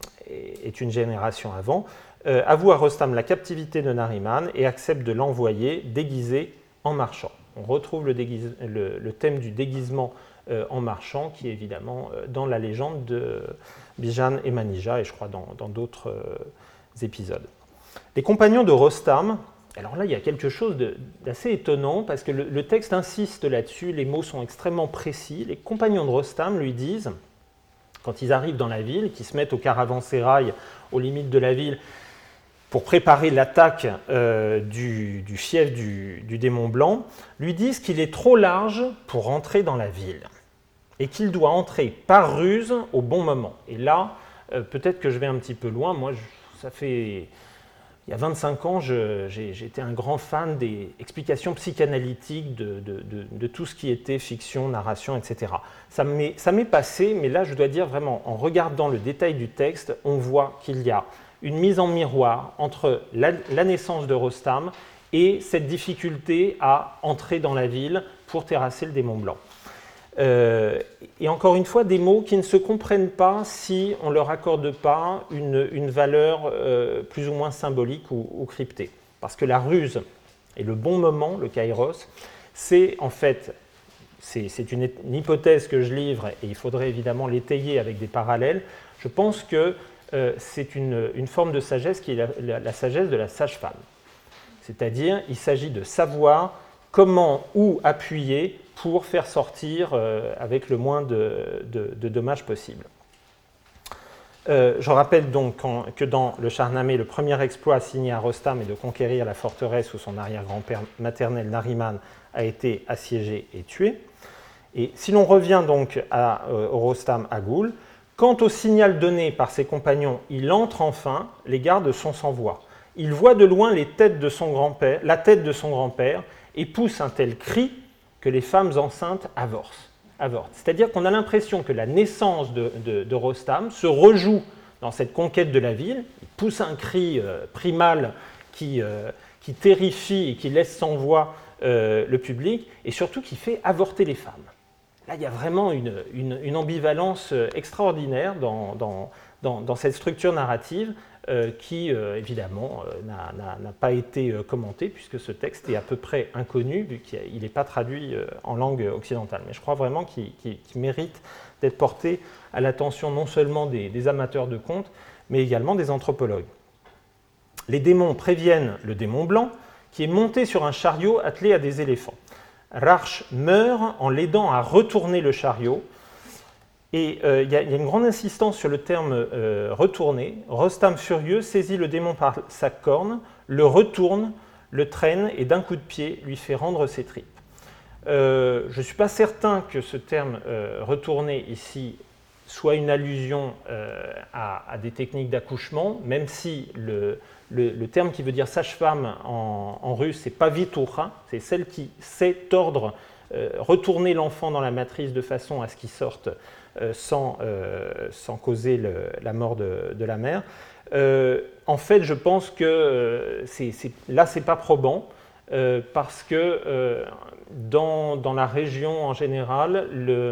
une génération avant, avoue à Rostam la captivité de Nariman et accepte de l'envoyer déguisé en marchand. On retrouve le thème du déguisement en marchand qui est évidemment dans la légende de Bijan et Manija et je crois dans d'autres épisodes. Les compagnons de Rostam, alors là il y a quelque chose d'assez étonnant parce que le texte insiste là-dessus, les mots sont extrêmement précis. Les compagnons de Rostam lui disent, quand ils arrivent dans la ville, qu'ils se mettent au caravansérail aux limites de la ville, pour préparer l'attaque du fief du démon blanc, lui disent qu'il est trop large pour entrer dans la ville et qu'il doit entrer par ruse au bon moment. Et là, peut-être que je vais un petit peu loin. Moi, il y a 25 ans, j'étais un grand fan des explications psychanalytiques de tout ce qui était fiction, narration, etc. Ça m'est passé, mais là, je dois dire vraiment, en regardant le détail du texte, on voit qu'il y a une mise en miroir entre la naissance de Rostam et cette difficulté à entrer dans la ville pour terrasser le démon blanc. Et encore une fois, des mots qui ne se comprennent pas si on ne leur accorde pas une valeur plus ou moins symbolique ou cryptée. Parce que la ruse et le bon moment, le kairos, c'est en fait, c'est une hypothèse que je livre et il faudrait évidemment l'étayer avec des parallèles. Je pense que c'est une forme de sagesse qui est la sagesse de la sage-femme. C'est-à-dire, il s'agit de savoir comment, où appuyer pour faire sortir avec le moins de dommages possible. Je rappelle donc que dans le Shahnameh, le premier exploit assigné à Rostam est de conquérir la forteresse où son arrière-grand-père maternel Nariman a été assiégé et tué. Et si l'on revient donc au Rostam à Goul, quant au signal donné par ses compagnons, il entre enfin, les gardes sont sans voix. Il voit de loin la tête de son grand-père et pousse un tel cri que les femmes enceintes avortent. C'est-à-dire qu'on a l'impression que la naissance de Rostam se rejoue dans cette conquête de la ville. Il pousse un cri primal qui terrifie et qui laisse sans voix le public et surtout qui fait avorter les femmes. Là, il y a vraiment une ambivalence extraordinaire dans cette structure narrative qui, évidemment, n'a pas été commentée puisque ce texte est à peu près inconnu vu qu'il n'est pas traduit en langue occidentale. Mais je crois vraiment qu'il mérite d'être porté à l'attention non seulement des amateurs de contes, mais également des anthropologues. Les démons préviennent le démon blanc qui est monté sur un chariot attelé à des éléphants. Rarch meurt en l'aidant à retourner le chariot. Et il y a une grande insistance sur le terme retourner. Rostam, furieux, saisit le démon par sa corne, le retourne, le traîne et d'un coup de pied lui fait rendre ses tripes. Je ne suis pas certain que ce terme retourner ici soit une allusion à des techniques d'accouchement, même si le terme qui veut dire sage-femme en russe, c'est pavitura, c'est celle qui sait tordre, retourner l'enfant dans la matrice de façon à ce qu'il sorte sans causer la mort de la mère. En fait, je pense que là, ce n'est pas probant, parce que dans la région en général,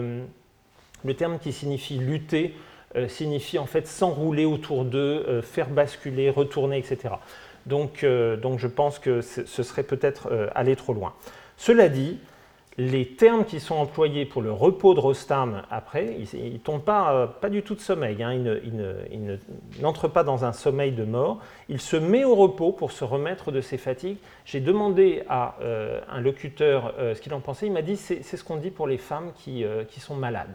le terme qui signifie lutter signifie en fait s'enrouler autour d'eux, faire basculer, retourner, etc. Donc je pense que ce serait peut-être aller trop loin. Cela dit, les termes qui sont employés pour le repos de Rostam après, il ne tombe pas du tout de sommeil, hein, il n'entre pas dans un sommeil de mort, il se met au repos pour se remettre de ses fatigues. J'ai demandé à un locuteur ce qu'il en pensait, il m'a dit c'est ce qu'on dit pour les femmes qui sont malades,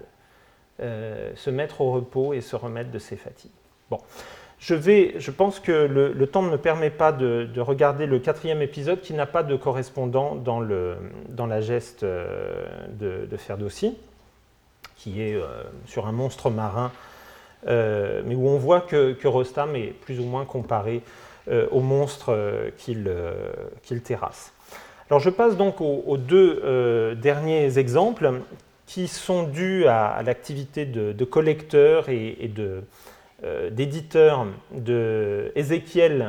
se mettre au repos et se remettre de ses fatigues. Bon. Je pense que le temps ne me permet pas de regarder le 4e épisode qui n'a pas de correspondant dans la geste de Ferdowsi, qui est sur un monstre marin, mais où on voit que Rostam est plus ou moins comparé au monstre qu'il terrasse. Alors je passe donc aux 2 derniers exemples qui sont dus à l'activité de collecteur et d'éditeur de Ezekiel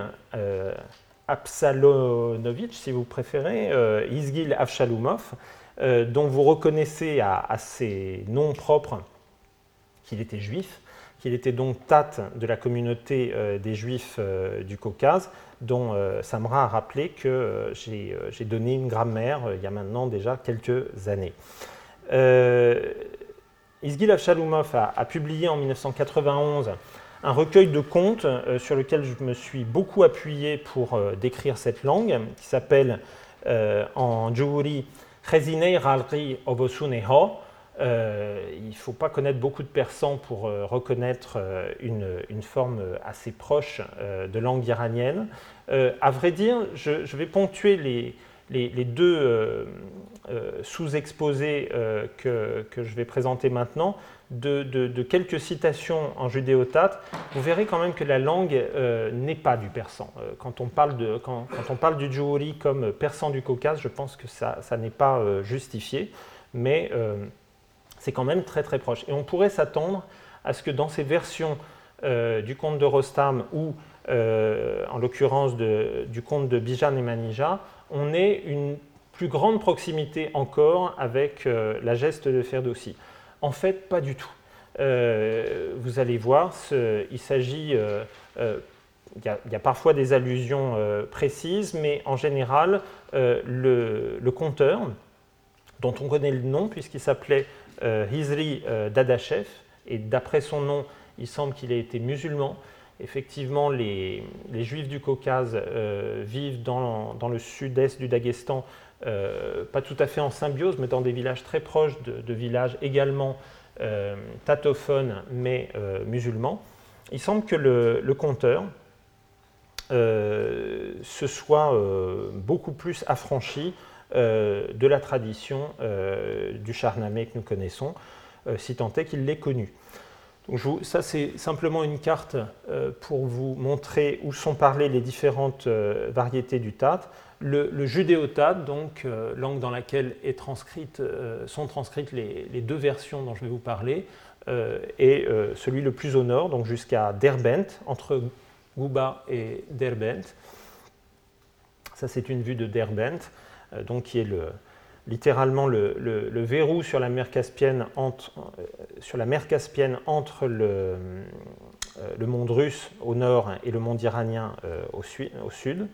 Absalonovitch, si vous préférez, Izgil Avshalomov, dont vous reconnaissez à ses noms propres qu'il était juif, qu'il était donc tat de la communauté des juifs du Caucase, dont Samra a rappelé que j'ai donné une grammaire il y a maintenant déjà quelques années. Izgil Avshalomov a publié en 1991 un recueil de contes sur lequel je me suis beaucoup appuyé pour décrire cette langue, qui s'appelle en djouri Chezinei Ralri Obosuneho. Il ne faut pas connaître beaucoup de persan pour reconnaître une forme assez proche de langue iranienne. À vrai dire, je vais ponctuer les 2 sous-exposés que je vais présenter maintenant de quelques citations en judéo-tate. Vous verrez quand même que la langue n'est pas du persan. Quand on parle du djouri comme persan du Caucase, je pense que ça n'est pas justifié, mais c'est quand même très très proche. Et on pourrait s'attendre à ce que dans ces versions du conte de Rostam ou en l'occurrence du conte de Bijan et Manija, on ait une plus grande proximité encore avec la geste de Ferdowsi. En fait, pas du tout. Vous allez voir, il s'agit, il y a parfois des allusions précises, mais en général, le conteur, dont on connaît le nom puisqu'il s'appelait Hizri Dadashev, et d'après son nom, il semble qu'il ait été musulman. Effectivement, les Juifs du Caucase vivent dans le sud-est du Daghestan, pas tout à fait en symbiose, mais dans des villages très proches de villages également tatophones, mais musulmans. Il semble que le conteur se soit beaucoup plus affranchi de la tradition du Shahnameh que nous connaissons, si tant est qu'il l'ait connu. Donc ça, c'est simplement une carte pour vous montrer où sont parlées les différentes variétés du tate. Le judéo-tate, donc langue dans laquelle sont transcrites les 2 versions dont je vais vous parler, est celui le plus au nord, donc jusqu'à Derbent, entre Gouba et Derbent. Ça, c'est une vue de Derbent, donc qui est littéralement le verrou sur la mer Caspienne entre le monde russe au nord et le monde iranien au sud.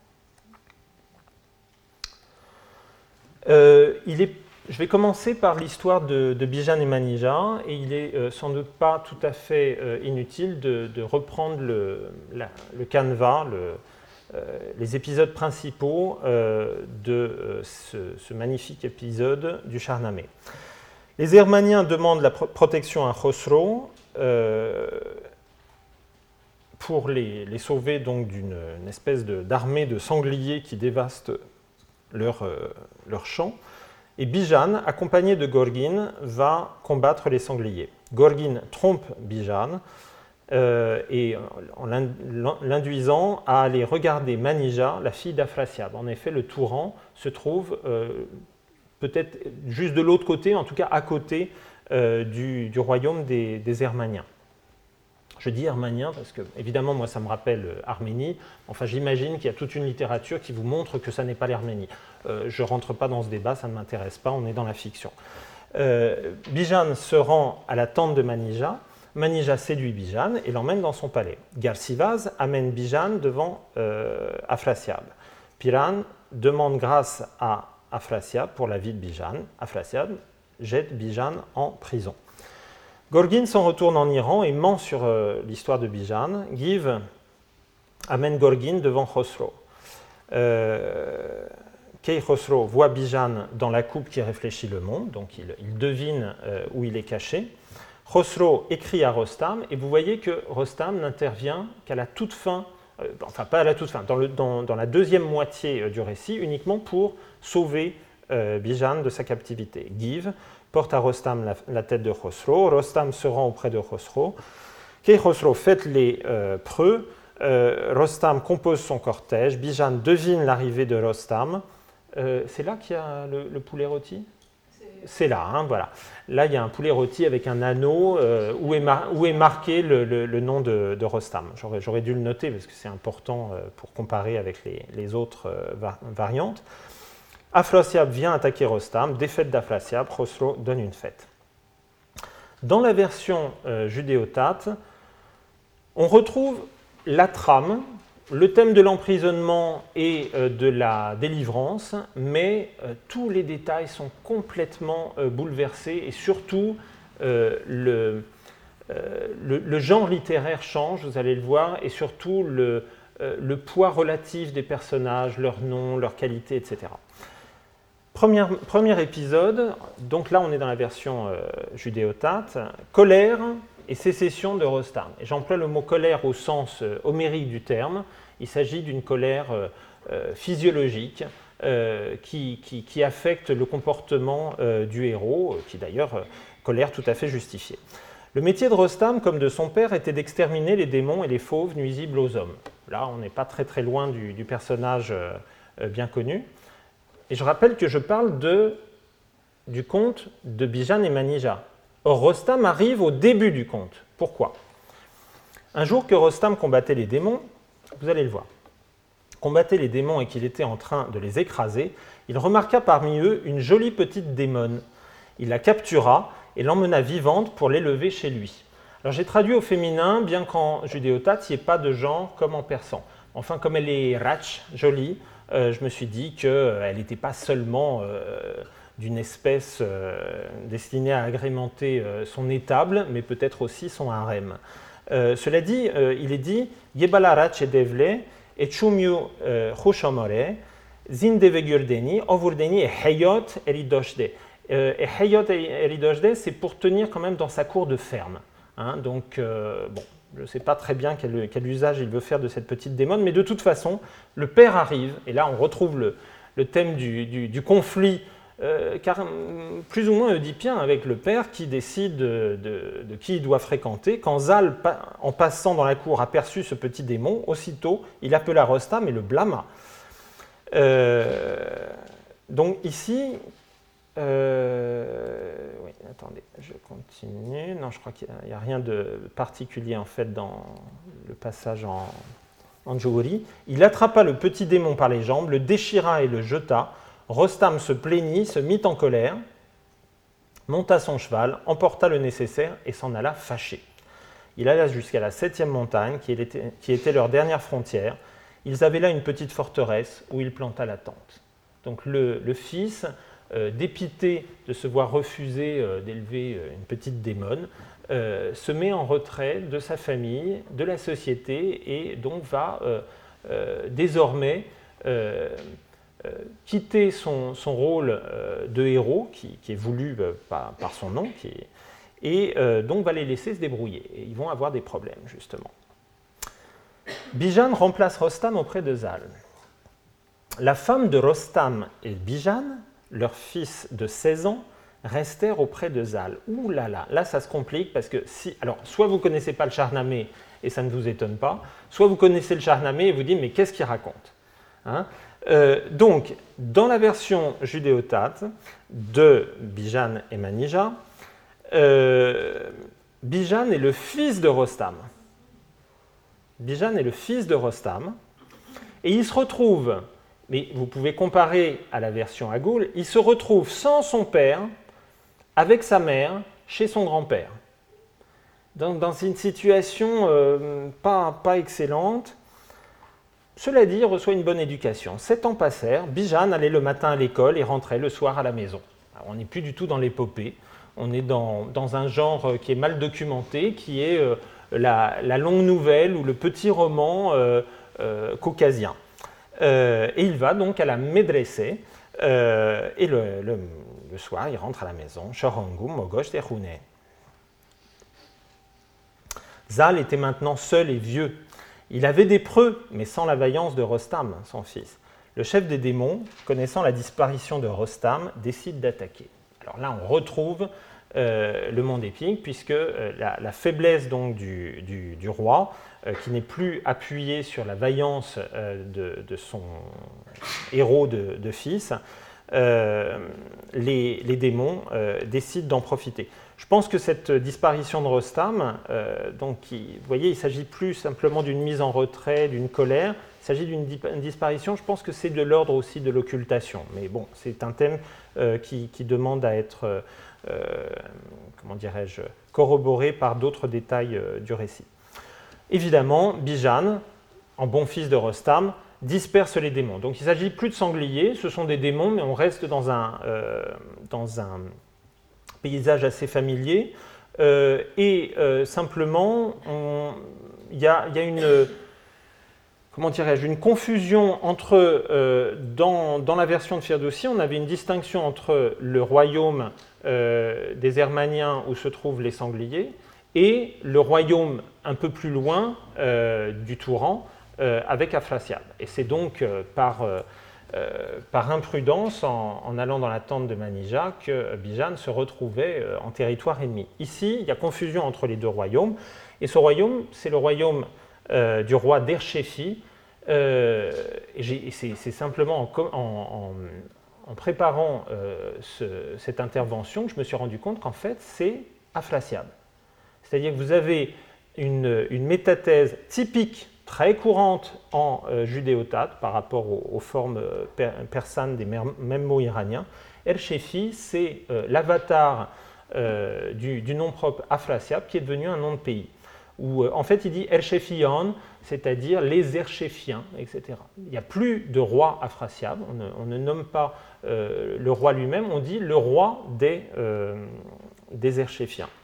Je vais commencer par l'histoire de Bijan et Manija, et il est sans doute pas tout à fait inutile de reprendre le canevas, les épisodes principaux de ce magnifique épisode du Shahnameh. Les Hermaniens demandent la protection à Khosrow pour les sauver donc d'une espèce d'armée de sangliers qui dévaste leur champ. Et Bijan, accompagné de Gorgin, va combattre les sangliers. Gorgin trompe Bijan et en l'induisant à aller regarder Manija, la fille d'Afrassiab. En effet, le Touran se trouve peut-être juste de l'autre côté, en tout cas à côté du royaume des Hermaniens. Je dis hermanien parce que, évidemment, moi, ça me rappelle Arménie. Enfin, j'imagine qu'il y a toute une littérature qui vous montre que ça n'est pas l'Arménie. Je ne rentre pas dans ce débat, ça ne m'intéresse pas, on est dans la fiction. Bijan se rend à la tente de Manija. Manija séduit Bijan et l'emmène dans son palais. Garsivaz amène Bijan devant Afrassiab. Piran demande grâce à Afrassiab pour la vie de Bijan. Afrassiab jette Bijan en prison. Gorgin s'en retourne en Iran et ment sur l'histoire de Bijan. Giv amène Gorgin devant Khosrow. Kay Khosrow voit Bijan dans la coupe qui réfléchit le monde, donc il devine où il est caché. Khosrow écrit à Rostam, et vous voyez que Rostam n'intervient qu'à la toute fin, enfin pas à la toute fin, dans la deuxième moitié du récit, uniquement pour sauver Bijan de sa captivité. Giv porte à Rostam la tête de Khosrow. Rostam se rend auprès de Khosrow. Kay Khosrow fête les preux. Rostam compose son cortège. Bijan devine l'arrivée de Rostam. C'est là qu'il y a le poulet rôti ? C'est là, hein, voilà. Là, il y a un poulet rôti avec un anneau où est marqué le nom de Rostam. J'aurais dû le noter parce que c'est important pour comparer avec les autres variantes. Afrassiab vient attaquer Rostam, défaite d'Afrassiab, Khosrow donne une fête. Dans la version judéo-tate, on retrouve la trame, le thème de l'emprisonnement et de la délivrance, mais tous les détails sont complètement bouleversés et surtout le genre littéraire change, vous allez le voir, et surtout le poids relatif des personnages, leurs noms, leurs qualités, etc. Premier épisode, donc là on est dans la version judéo-tate, colère et sécession de Rostam. Et j'emploie le mot colère au sens homérique du terme. Il s'agit d'une colère physiologique qui affecte le comportement du héros, qui d'ailleurs colère tout à fait justifiée. Le métier de Rostam, comme de son père, était d'exterminer les démons et les fauves nuisibles aux hommes. Là, on n'est pas très loin du personnage bien connu. Et je rappelle que je parle du conte de Bijan et Manija. Or, Rostam arrive au début du conte. Pourquoi ? Un jour que Rostam combattait les démons, vous allez le voir, combattait les démons et qu'il était en train de les écraser, il remarqua parmi eux une jolie petite démone. Il la captura et l'emmena vivante pour l'élever chez lui. Alors j'ai traduit au féminin, bien qu'en judéo-tate, il n'y ait pas de genre comme en persan. Enfin, comme elle est rach, jolie, je me suis dit qu'elle n'était pas seulement d'une espèce destinée à agrémenter son étable, mais peut-être aussi son harem. Cela dit, il est dit « Yebala rach edevle, et chumyu chushamore, zindeve gurdeni, ovurdeni et heyot eridoshde ». Et heyot eridoshde, c'est pour tenir quand même dans sa cour de ferme. Hein, donc, bon, je ne sais pas très bien quel usage il veut faire de cette petite démone, mais de toute façon, le père arrive, et là on retrouve le thème du conflit, car plus ou moins oedipien avec le père qui décide de qui il doit fréquenter. Quand Zal, en passant dans la cour, aperçut ce petit démon, aussitôt il appela Rostam et le blâma. Donc ici, oui, attendez, je continue. Non, je crois qu'il n'y a rien de particulier en fait dans le passage en Djouri. Il attrapa le petit démon par les jambes, le déchira et le jeta. Rostam se plaignit, se mit en colère, monta son cheval, emporta le nécessaire et s'en alla fâché. Il alla jusqu'à la 7e montagne, qui était leur dernière frontière. Ils avaient là une petite forteresse où il planta la tente. Donc le fils, dépité de se voir refuser d'élever une petite démone, se met en retrait de sa famille, de la société, et donc va désormais quitter son rôle de héros, qui est voulu par son nom, et donc va les laisser se débrouiller. Et ils vont avoir des problèmes, justement. Bijan remplace Rostam auprès de Zal. La femme de Rostam et Bijan, leur fils de 16 ans, restèrent auprès de Zal. Ouh là là, là ça se complique parce que alors, soit vous ne connaissez pas le Shahnameh et ça ne vous étonne pas, soit vous connaissez le Shahnameh et vous dites mais qu'est-ce qu'il raconte, hein? Donc, dans la version judéo-tate de Bijan et Manija, Bijan est le fils de Rostam. Bijan est le fils de Rostam et il se retrouve, mais vous pouvez comparer à la version Agoul, il se retrouve sans son père, avec sa mère, chez son grand-père. Donc dans une situation pas excellente. Cela dit, il reçoit une bonne éducation. 7 ans passèrent, Bijan allait le matin à l'école et rentrait le soir à la maison. Alors, on n'est plus du tout dans l'épopée, on est dans un genre qui est mal documenté, qui est la longue nouvelle ou le petit roman caucasien. Et il va donc à la médressée, et le soir, il rentre à la maison. Shorangum, Mogosh, Terhune. Zal était maintenant seul et vieux. Il avait des preux, mais sans la vaillance de Rostam, son fils. Le chef des démons, connaissant la disparition de Rostam, décide d'attaquer. Alors là, on retrouve le monde épique, puisque la faiblesse donc, du roi, qui n'est plus appuyé sur la vaillance de son héros de fils, les démons décident d'en profiter. Je pense que cette disparition de Rostam, vous voyez, il ne s'agit plus simplement d'une mise en retrait, d'une colère, il s'agit d'une disparition, je pense que c'est de l'ordre aussi de l'occultation. Mais bon, c'est un thème qui demande à être, comment dirais-je, corroboré par d'autres détails du récit. Évidemment, Bijan, en bon fils de Rostam, disperse les démons. Donc il ne s'agit plus de sangliers, ce sont des démons, mais on reste dans un paysage assez familier. Simplement, il y a une confusion entre, dans la version de Firdoussi, on avait une distinction entre le royaume des Hermaniens où se trouvent les sangliers et le royaume un peu plus loin du Touran avec Afrasiab. Et c'est donc par imprudence, en allant dans la tente de Manija, que Bijan se retrouvait en territoire ennemi. Ici, il y a confusion entre les deux royaumes, et ce royaume, c'est le royaume du roi d'Erchefi. C'est simplement en préparant cette intervention que je me suis rendu compte qu'en fait, c'est Afrasiab. C'est-à-dire que vous avez une métathèse typique, très courante en judéo-tate par rapport aux formes persanes des mêmes mots iraniens. Erchefi, c'est l'avatar du nom propre Afrasiab qui est devenu un nom de pays. Où en fait il dit Erchefian, c'est-à-dire les Erchefiens, etc. Il n'y a plus de roi Afrasiab, on ne nomme pas le roi lui-même, on dit le roi des Erchefiens.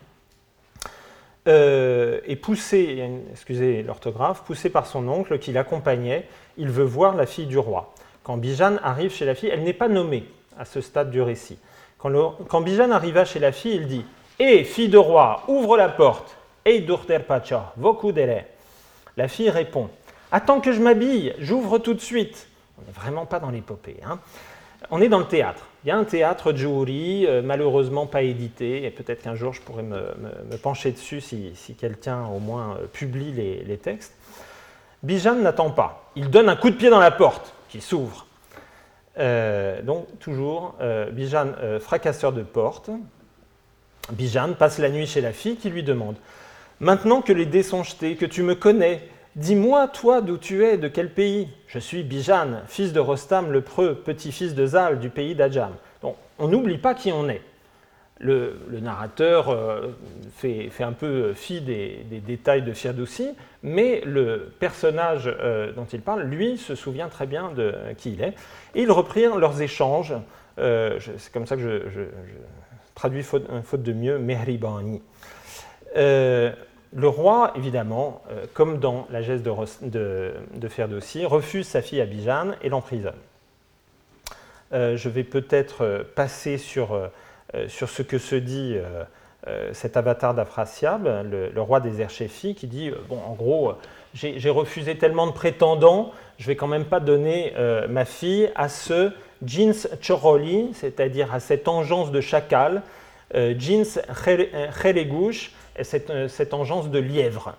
Et poussé, excusez l'orthographe, poussé par son oncle qui l'accompagnait, il veut voir la fille du roi. Quand Bijan arrive chez la fille, elle n'est pas nommée à ce stade du récit. Quand Bijan arriva chez la fille, il dit « Hé, fille de roi, ouvre la porte !»« Hé, dochter pacha, voku dere !» La fille répond « Attends que je m'habille, j'ouvre tout de suite !» On n'est vraiment pas dans l'épopée, hein. On est dans le théâtre. Il y a un théâtre Djouri, malheureusement pas édité, et peut-être qu'un jour je pourrais me pencher dessus si quelqu'un au moins publie les textes. Bijan n'attend pas. Il donne un coup de pied dans la porte qui s'ouvre. Donc toujours, Bijan, fracasseur de porte. Bijan passe la nuit chez la fille qui lui demande « Maintenant que les dés sont jetés, que tu me connais, dis-moi, toi, d'où tu es, de quel pays ? Je suis Bijan, fils de Rostam le Preux, petit-fils de Zal, du pays d'Adjam. » Donc, on n'oublie pas qui on est. Le narrateur fait un peu fi des détails de Firdoussi, mais le personnage dont il parle, lui, se souvient très bien de qui il est. Et ils reprirent leurs échanges. C'est comme ça que je traduis faute de mieux, Mehribani. Le roi, évidemment, comme dans la geste de Ferdowsi, refuse sa fille à Bijan et l'emprisonne. Je vais peut-être passer sur ce que se dit cet avatar d'Afrasiab, le roi des Erchéfi, qui dit bon, en gros, j'ai refusé tellement de prétendants, je ne vais quand même pas donner ma fille à ce Jins Choroli, c'est-à-dire à cette engeance de chacal, Jins Cheregouche, cette engeance de lièvre.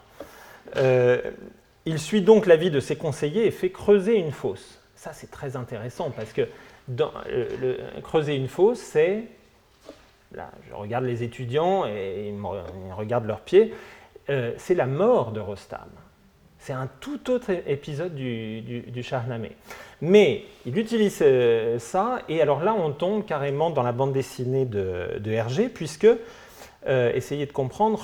Il suit donc l'avis de ses conseillers et fait creuser une fosse. Ça, c'est très intéressant parce que creuser une fosse, c'est... Là, je regarde les étudiants et ils regardent leurs pieds. C'est la mort de Rostam. C'est un tout autre épisode du Shahnameh. Mais il utilise ça, et alors là, on tombe carrément dans la bande dessinée de Hergé, puisque, essayez de comprendre,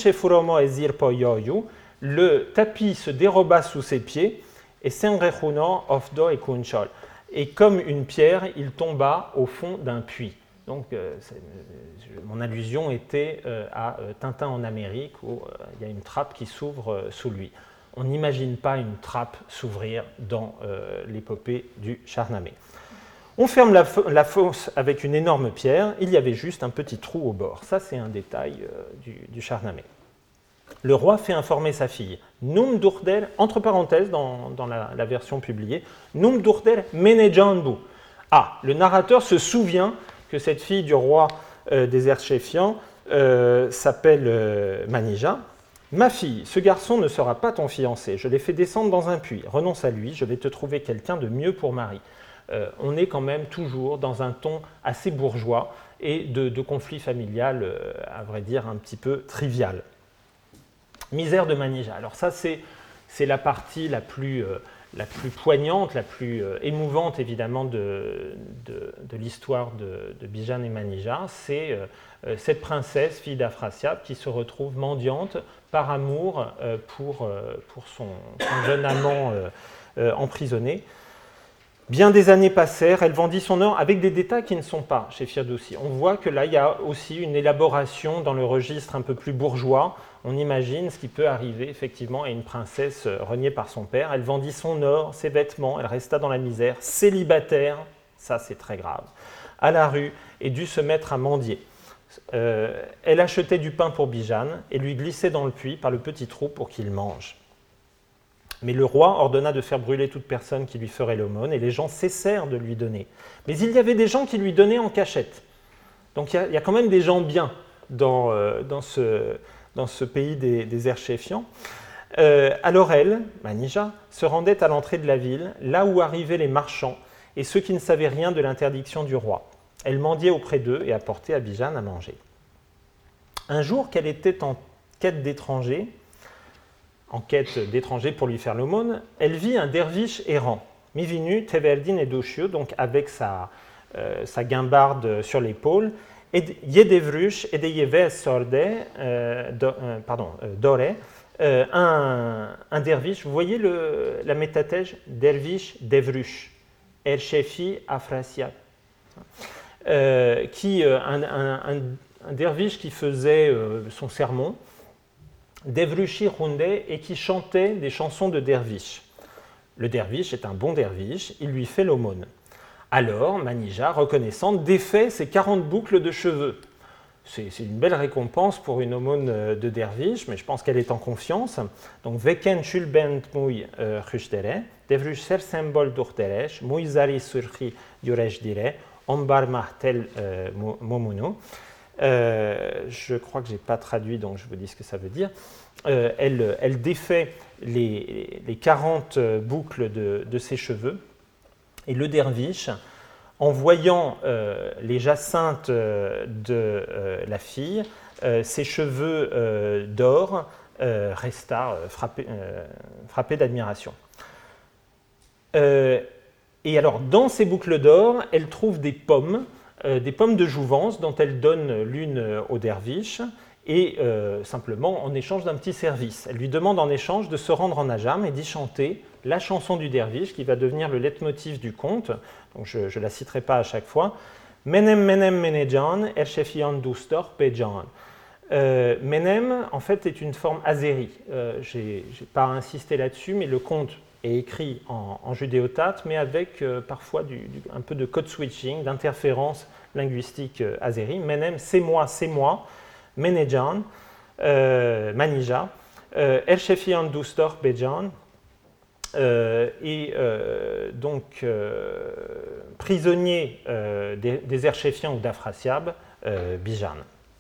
le tapis se déroba sous ses pieds, et et comme une pierre, il tomba au fond d'un puits. Donc, mon allusion était à Tintin en Amérique, où il y a une trappe qui s'ouvre sous lui. On n'imagine pas une trappe s'ouvrir dans l'épopée du Shahnameh. On ferme la fosse avec une énorme pierre, il y avait juste un petit trou au bord. Ça, c'est un détail du Shahnameh. Le roi fait informer sa fille, Num Durder, entre parenthèses dans la version publiée, Num Durder Menejanbu. Ah, le narrateur se souvient que cette fille du roi des Erchéfians s'appelle Manija. Ma fille, ce garçon ne sera pas ton fiancé, je l'ai fait descendre dans un puits, renonce à lui, je vais te trouver quelqu'un de mieux pour mari. On est quand même toujours dans un ton assez bourgeois et de conflit familial, à vrai dire, un petit peu trivial. Misère de Manija. Alors ça, c'est la partie la plus poignante, la plus émouvante évidemment de l'histoire de Bijan et Manija. C'est cette princesse, fille d'Afrasiab, qui se retrouve mendiante par amour pour son jeune amant emprisonné. Bien des années passèrent, elle vendit son or avec des détails qui ne sont pas chez Ferdowsi. On voit que là, il y a aussi une élaboration dans le registre un peu plus bourgeois. On imagine ce qui peut arriver effectivement à une princesse reniée par son père. Elle vendit son or, ses vêtements, elle resta dans la misère, célibataire, ça c'est très grave, à la rue et dut se mettre à mendier. Elle achetait du pain pour Bijan et lui glissait dans le puits par le petit trou pour qu'il mange. Mais le roi ordonna de faire brûler toute personne qui lui ferait l'aumône, et les gens cessèrent de lui donner. Mais il y avait des gens qui lui donnaient en cachette. Donc il y a quand même des gens bien dans ce pays des Erchéfians. Alors elle, Manija, se rendait à l'entrée de la ville, là où arrivaient les marchands et ceux qui ne savaient rien de l'interdiction du roi. Elle mendiait auprès d'eux et apportait à Bijan à manger. Un jour qu'elle était en quête d'étrangers pour lui faire l'aumône, elle vit un derviche errant, Mivinu, Teverdin et Doshio, donc avec sa guimbarde sur l'épaule, et Yedevrush et de Yeves Sorde, Doré, un derviche, vous voyez la métatège derviche, Devrush, Erchefi, Afrasiab, un derviche qui faisait son sermon, Devrushi Runde, et qui chantait des chansons de derviche. Le derviche est un bon derviche, il lui fait l'aumône. Alors, Manija, reconnaissante, défait ses 40 boucles de cheveux. C'est une belle récompense pour une aumône de derviche, mais je pense qu'elle est en confiance. Donc, Veken Chulbent Mouy Rushdere, Devrush Ser Symbol Durteresh, Mouy Zari Surchi Yuresh Dire, Ombar Mahtel Momunu. Je crois que je n'ai pas traduit, donc je vous dis ce que ça veut dire. Elle défait les 40 boucles de ses cheveux, et le derviche, en voyant les jacinthes de la fille, ses cheveux d'or, resta frappé d'admiration. Et alors, dans ces boucles d'or, elle trouve des pommes de jouvence dont elle donne l'une au derviche, et simplement en échange d'un petit service. Elle lui demande en échange de se rendre en Ajam et d'y chanter la chanson du derviche qui va devenir le leitmotiv du conte. Donc je ne la citerai pas à chaque fois. Menem menem menejan, erchefian dustor pejan. Menem, en fait, est une forme azérie. Je n'ai pas insisté là-dessus, mais le conte est écrit en judéo-tate, mais avec parfois un peu de code switching, d'interférence linguistique azérie. Menem, c'est moi, Menejan, Manija, El Shefian Dustor Bejan, et donc prisonnier des Erchefiens ou d'Afrasiab, Bijan.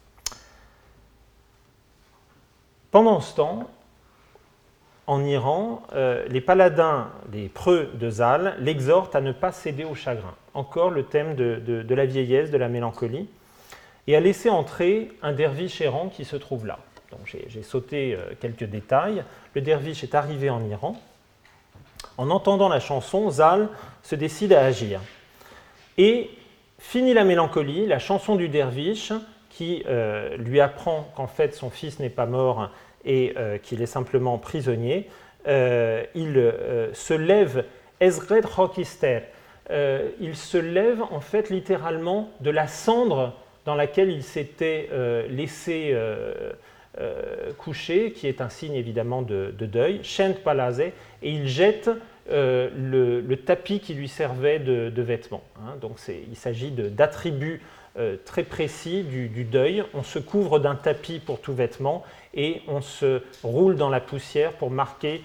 Pendant ce temps, en Iran, les paladins des preux de Zal l'exhortent à ne pas céder au chagrin. Encore le thème de la vieillesse, de la mélancolie, et à laisser entrer un derviche errant qui se trouve là. Donc j'ai sauté quelques détails. Le derviche est arrivé en Iran. En entendant la chanson, Zal se décide à agir. Et finit la mélancolie, la chanson du derviche qui lui apprend qu'en fait son fils n'est pas mort et qu'il est simplement prisonnier. Il se lève, Ezred Rokister, il se lève en fait littéralement de la cendre dans laquelle il s'était laissé coucher, qui est un signe évidemment de deuil, Shent Palase, et il jette le tapis qui lui servait de vêtement. Donc il s'agit d'attributs très précis du deuil. On se couvre d'un tapis pour tout vêtement et on se roule dans la poussière pour marquer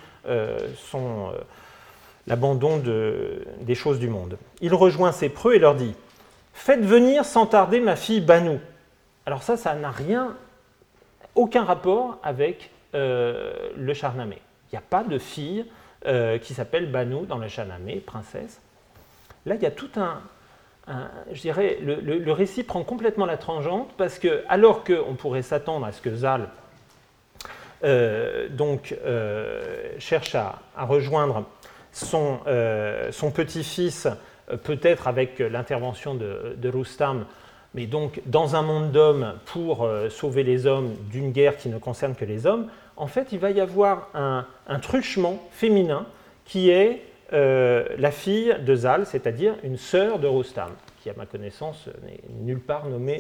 l'abandon des choses du monde. Il rejoint ses preux et leur dit « Faites venir sans tarder ma fille Banou ». Alors ça n'a aucun rapport avec le Shahnameh. Il n'y a pas de fille qui s'appelle Banou dans le Shahnameh, princesse. Là, il y a tout je dirais, le récit prend complètement la tangente parce que, alors qu'on pourrait s'attendre à ce que Zal cherche à rejoindre son petit-fils, peut-être avec l'intervention de Rustam, mais donc dans un monde d'hommes pour sauver les hommes d'une guerre qui ne concerne que les hommes, en fait, il va y avoir un truchement féminin qui est la fille de Zal, c'est-à-dire une sœur de Rustam, qui, à ma connaissance, n'est nulle part nommée.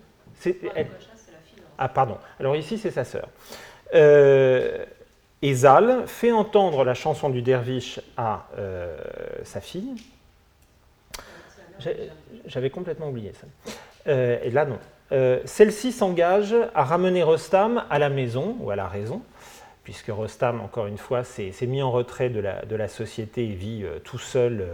Ah, pardon. Alors ici, c'est sa sœur. Et Zal fait entendre la chanson du derviche à sa fille. J'avais complètement oublié ça. Et là, non. Celle-ci s'engage à ramener Rustam à la maison, ou à la raison, puisque Rustam, encore une fois, s'est mis en retrait de la société et vit tout seul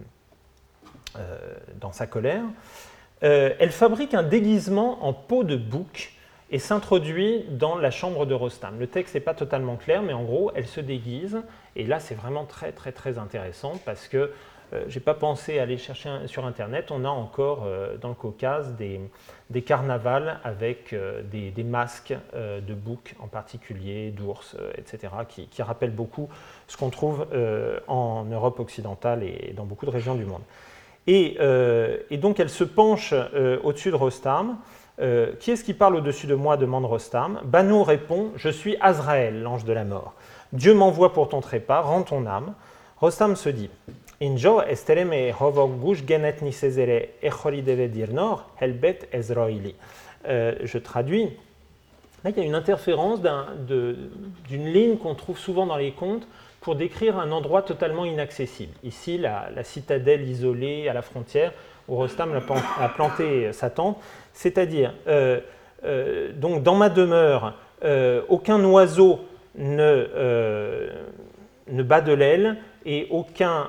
dans sa colère. Elle fabrique un déguisement en peau de bouc et s'introduit dans la chambre de Rustam. Le texte n'est pas totalement clair, mais en gros, elle se déguise. Et là, c'est vraiment très, très, très intéressant parce que je n'ai pas pensé à aller chercher sur Internet. On a encore dans le Caucase des carnavals avec des masques de boucs en particulier, d'ours, etc., qui rappellent beaucoup ce qu'on trouve en Europe occidentale et dans beaucoup de régions du monde. Et donc elle se penche au-dessus de Rustam. Qui est-ce qui parle au-dessus de moi demande Rustam. Banou répond « Je suis Azraël, l'ange de la mort. Dieu m'envoie pour ton trépas, rends ton âme. » Rustam se dit Injo estereme hovogush genet nisezere echolideve dirnor helbet ezraili. Je traduis. Là, il y a une interférence d'une ligne qu'on trouve souvent dans les contes pour décrire un endroit totalement inaccessible. Ici, la citadelle isolée à la frontière où Rustam a planté sa tente. C'est-à-dire, donc dans ma demeure, aucun oiseau ne bat de l'aile et aucun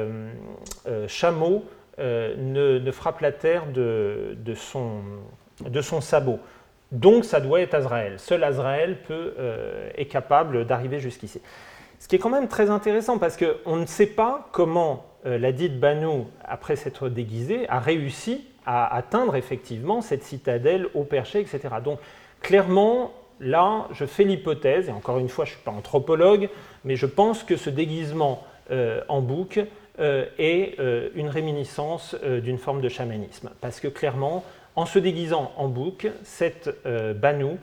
chameau ne frappe la terre de son sabot. Donc ça doit être Azraël. Seul Azraël est capable d'arriver jusqu'ici. Ce qui est quand même très intéressant parce qu'on ne sait pas comment la dite Banou, après s'être déguisée, a réussi à atteindre effectivement cette citadelle au perché, etc. Donc clairement, là, je fais l'hypothèse, et encore une fois, je ne suis pas anthropologue, mais je pense que ce déguisement en bouc est une réminiscence d'une forme de chamanisme. Parce que clairement, en se déguisant en bouc, cette Banou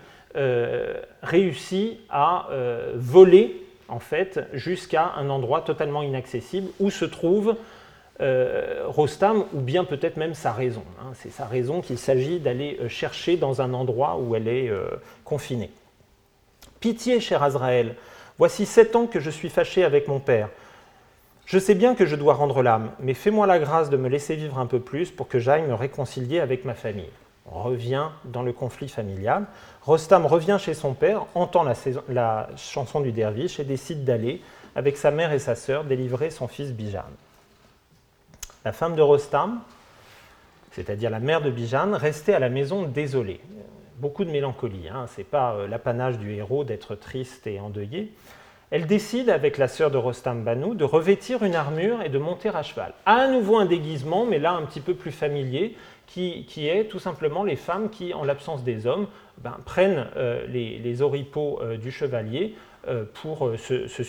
réussit à voler en fait, jusqu'à un endroit totalement inaccessible où se trouve Rostam, ou bien peut-être même sa raison. Hein. C'est sa raison qu'il s'agit d'aller chercher dans un endroit où elle est confinée. « Pitié, cher Azraël, voici 7 ans que je suis fâché avec mon père. Je sais bien que je dois rendre l'âme, mais fais-moi la grâce de me laisser vivre un peu plus pour que j'aille me réconcilier avec ma famille. » On revient dans le conflit familial. Rostam revient chez son père, entend la chanson du derviche et décide d'aller, avec sa mère et sa sœur, délivrer son fils Bijan. La femme de Rostam, c'est-à-dire la mère de Bijan, restait à la maison désolée. Beaucoup de mélancolie, hein. Ce n'est pas l'apanage du héros d'être triste et endeuillé. Elle décide, avec la sœur de Rostam Banu, de revêtir une armure et de monter à cheval. À nouveau un déguisement, mais là un petit peu plus familier, qui est tout simplement les femmes qui, en l'absence des hommes, prennent les oripeaux du chevalier pour se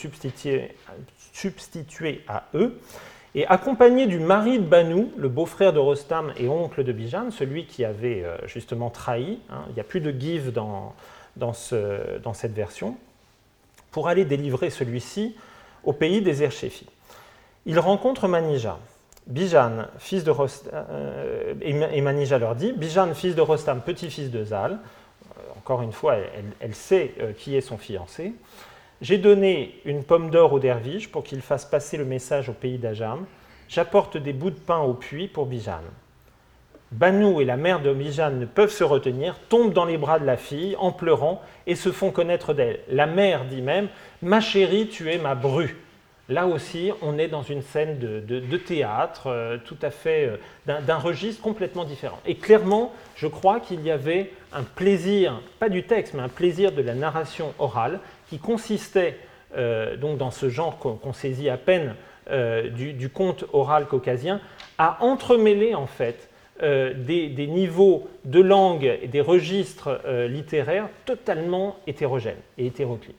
substituer à eux. Et accompagné du mari de Banu, le beau-frère de Rostam et oncle de Bijan, celui qui avait justement trahi, hein, il n'y a plus de give dans cette version, pour aller délivrer celui-ci au pays des Erchéfi. Il rencontre Manija. Bijan, fils de Rostam, et Manija leur dit, Bijan, fils de Rostam, petit-fils de Zal, encore une fois, elle sait qui est son fiancé. J'ai donné une pomme d'or au derviche pour qu'il fasse passer le message au pays d'Ajam. J'apporte des bouts de pain au puits pour Bijan. Banu et la mère de Bijan ne peuvent se retenir, tombent dans les bras de la fille en pleurant et se font connaître d'elle. La mère dit même « Ma chérie, tu es ma bru ». Là aussi, on est dans une scène de théâtre, tout à fait d'un registre complètement différent. Et clairement, je crois qu'il y avait un plaisir, pas du texte, mais un plaisir de la narration orale qui consistait donc dans ce genre qu'on saisit à peine du conte oral caucasien, à entremêler en fait des niveaux de langue et des registres littéraires totalement hétérogènes et hétéroclites.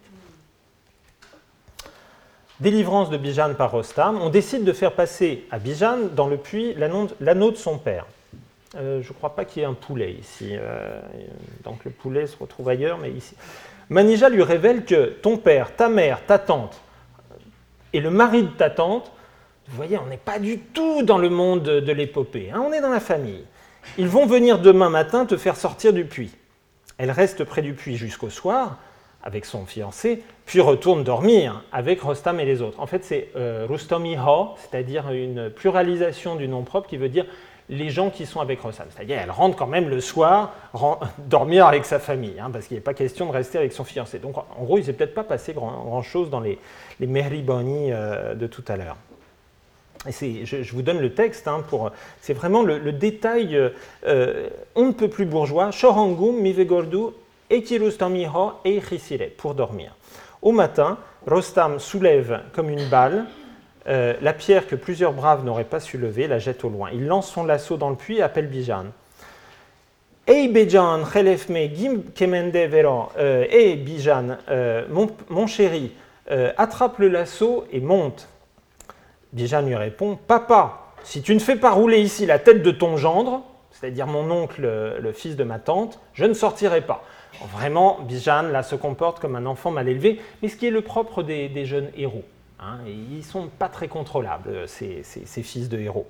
Délivrance de Bijan par Rostam, on décide de faire passer à Bijan dans le puits l'anneau de son père. Je ne crois pas qu'il y ait un poulet ici, donc le poulet se retrouve ailleurs, mais ici. Manija lui révèle que ton père, ta mère, ta tante et le mari de ta tante, vous voyez, on n'est pas du tout dans le monde de l'épopée, hein, on est dans la famille. Ils vont venir demain matin te faire sortir du puits. Elle reste près du puits jusqu'au soir, avec son fiancé, puis retourne dormir avec Rostam et les autres. En fait, c'est Rustamiha, c'est-à-dire une pluralisation du nom propre qui veut dire les gens qui sont avec Rostam. C'est-à-dire elle rentre quand même le soir dormir avec sa famille, hein, parce qu'il n'est pas question de rester avec son fiancé. Donc en gros, il ne s'est peut-être pas passé grand-chose dans les Mehribani de tout à l'heure. Et je vous donne le texte, hein, c'est vraiment le détail on ne peut plus bourgeois, Shorangum, Mivegordu, Ekirustamiha et Chisire, pour dormir. Au matin, Rostam soulève comme une balle la pierre que plusieurs braves n'auraient pas su lever, la jette au loin. Il lance son lasso dans le puits et appelle Bijan. Ey Bijan, Khelefme, Gim Kemende Veran, Ey Bijan, mon chéri, attrape le lasso et monte. Bijan lui répond, Papa, si tu ne fais pas rouler ici la tête de ton gendre, c'est-à-dire mon oncle, le fils de ma tante, je ne sortirai pas. Vraiment, Bijan là, se comporte comme un enfant mal élevé, mais ce qui est le propre des jeunes héros. Hein, et ils ne sont pas très contrôlables, ces fils de héros.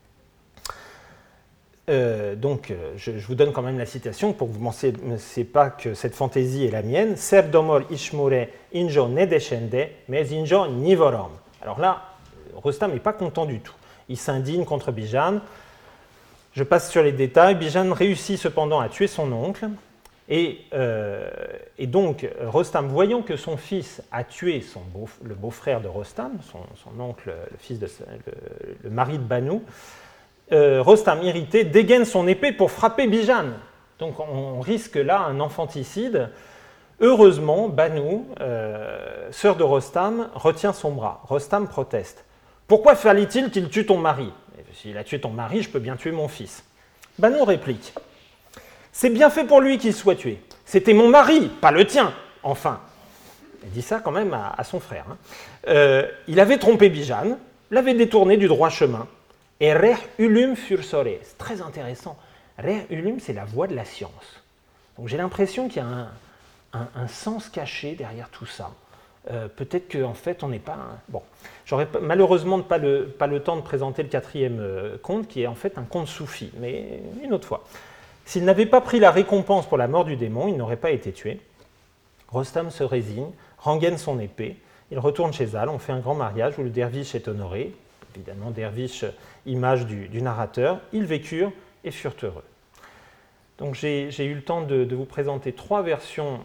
Donc, je vous donne quand même la citation pour que vous ne pensiez pas que cette fantaisie est la mienne. Ser domor ishmure injo ne descende, mais injo nivorom. Alors là, Rostam n'est pas content du tout. Il s'indigne contre Bijan. Je passe sur les détails. Bijan réussit cependant à tuer son oncle. Et donc, Rostam, voyant que son fils a tué le beau-frère de Rostam, son oncle, le mari de Banu, Rostam, irrité, dégaine son épée pour frapper Bijan. Donc, on risque là un infanticide. Heureusement, Banu, sœur de Rostam, retient son bras. Rostam proteste. « Pourquoi fallait-il qu'il tue ton mari ? S'il a tué ton mari, je peux bien tuer mon fils. » Banu réplique. C'est bien fait pour lui qu'il soit tué. C'était mon mari, pas le tien, enfin. Il dit ça quand même à son frère. Hein. Il avait trompé Bijan, l'avait détourné du droit chemin. Et Reh Ulum Fursore, c'est très intéressant. Reh Ulum, c'est la voie de la science. Donc j'ai l'impression qu'il y a un sens caché derrière tout ça. peut-être qu'en fait, on n'est pas... Bon, j'aurais malheureusement pas le temps de présenter le quatrième conte, qui est en fait un conte soufi, mais une autre fois. S'il n'avait pas pris la récompense pour la mort du démon, il n'aurait pas été tué. Rostam se résigne, rengaine son épée, il retourne chez Zal, on fait un grand mariage où le derviche est honoré, évidemment derviche, image du narrateur, ils vécurent et furent heureux. Donc j'ai eu le temps de vous présenter 3 versions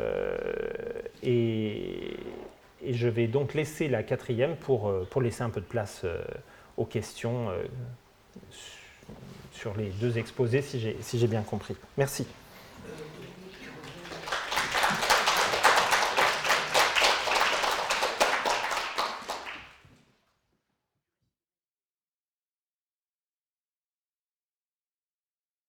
et je vais donc laisser la 4e pour laisser un peu de place aux questions sur les 2 exposés si j'ai bien compris. Merci.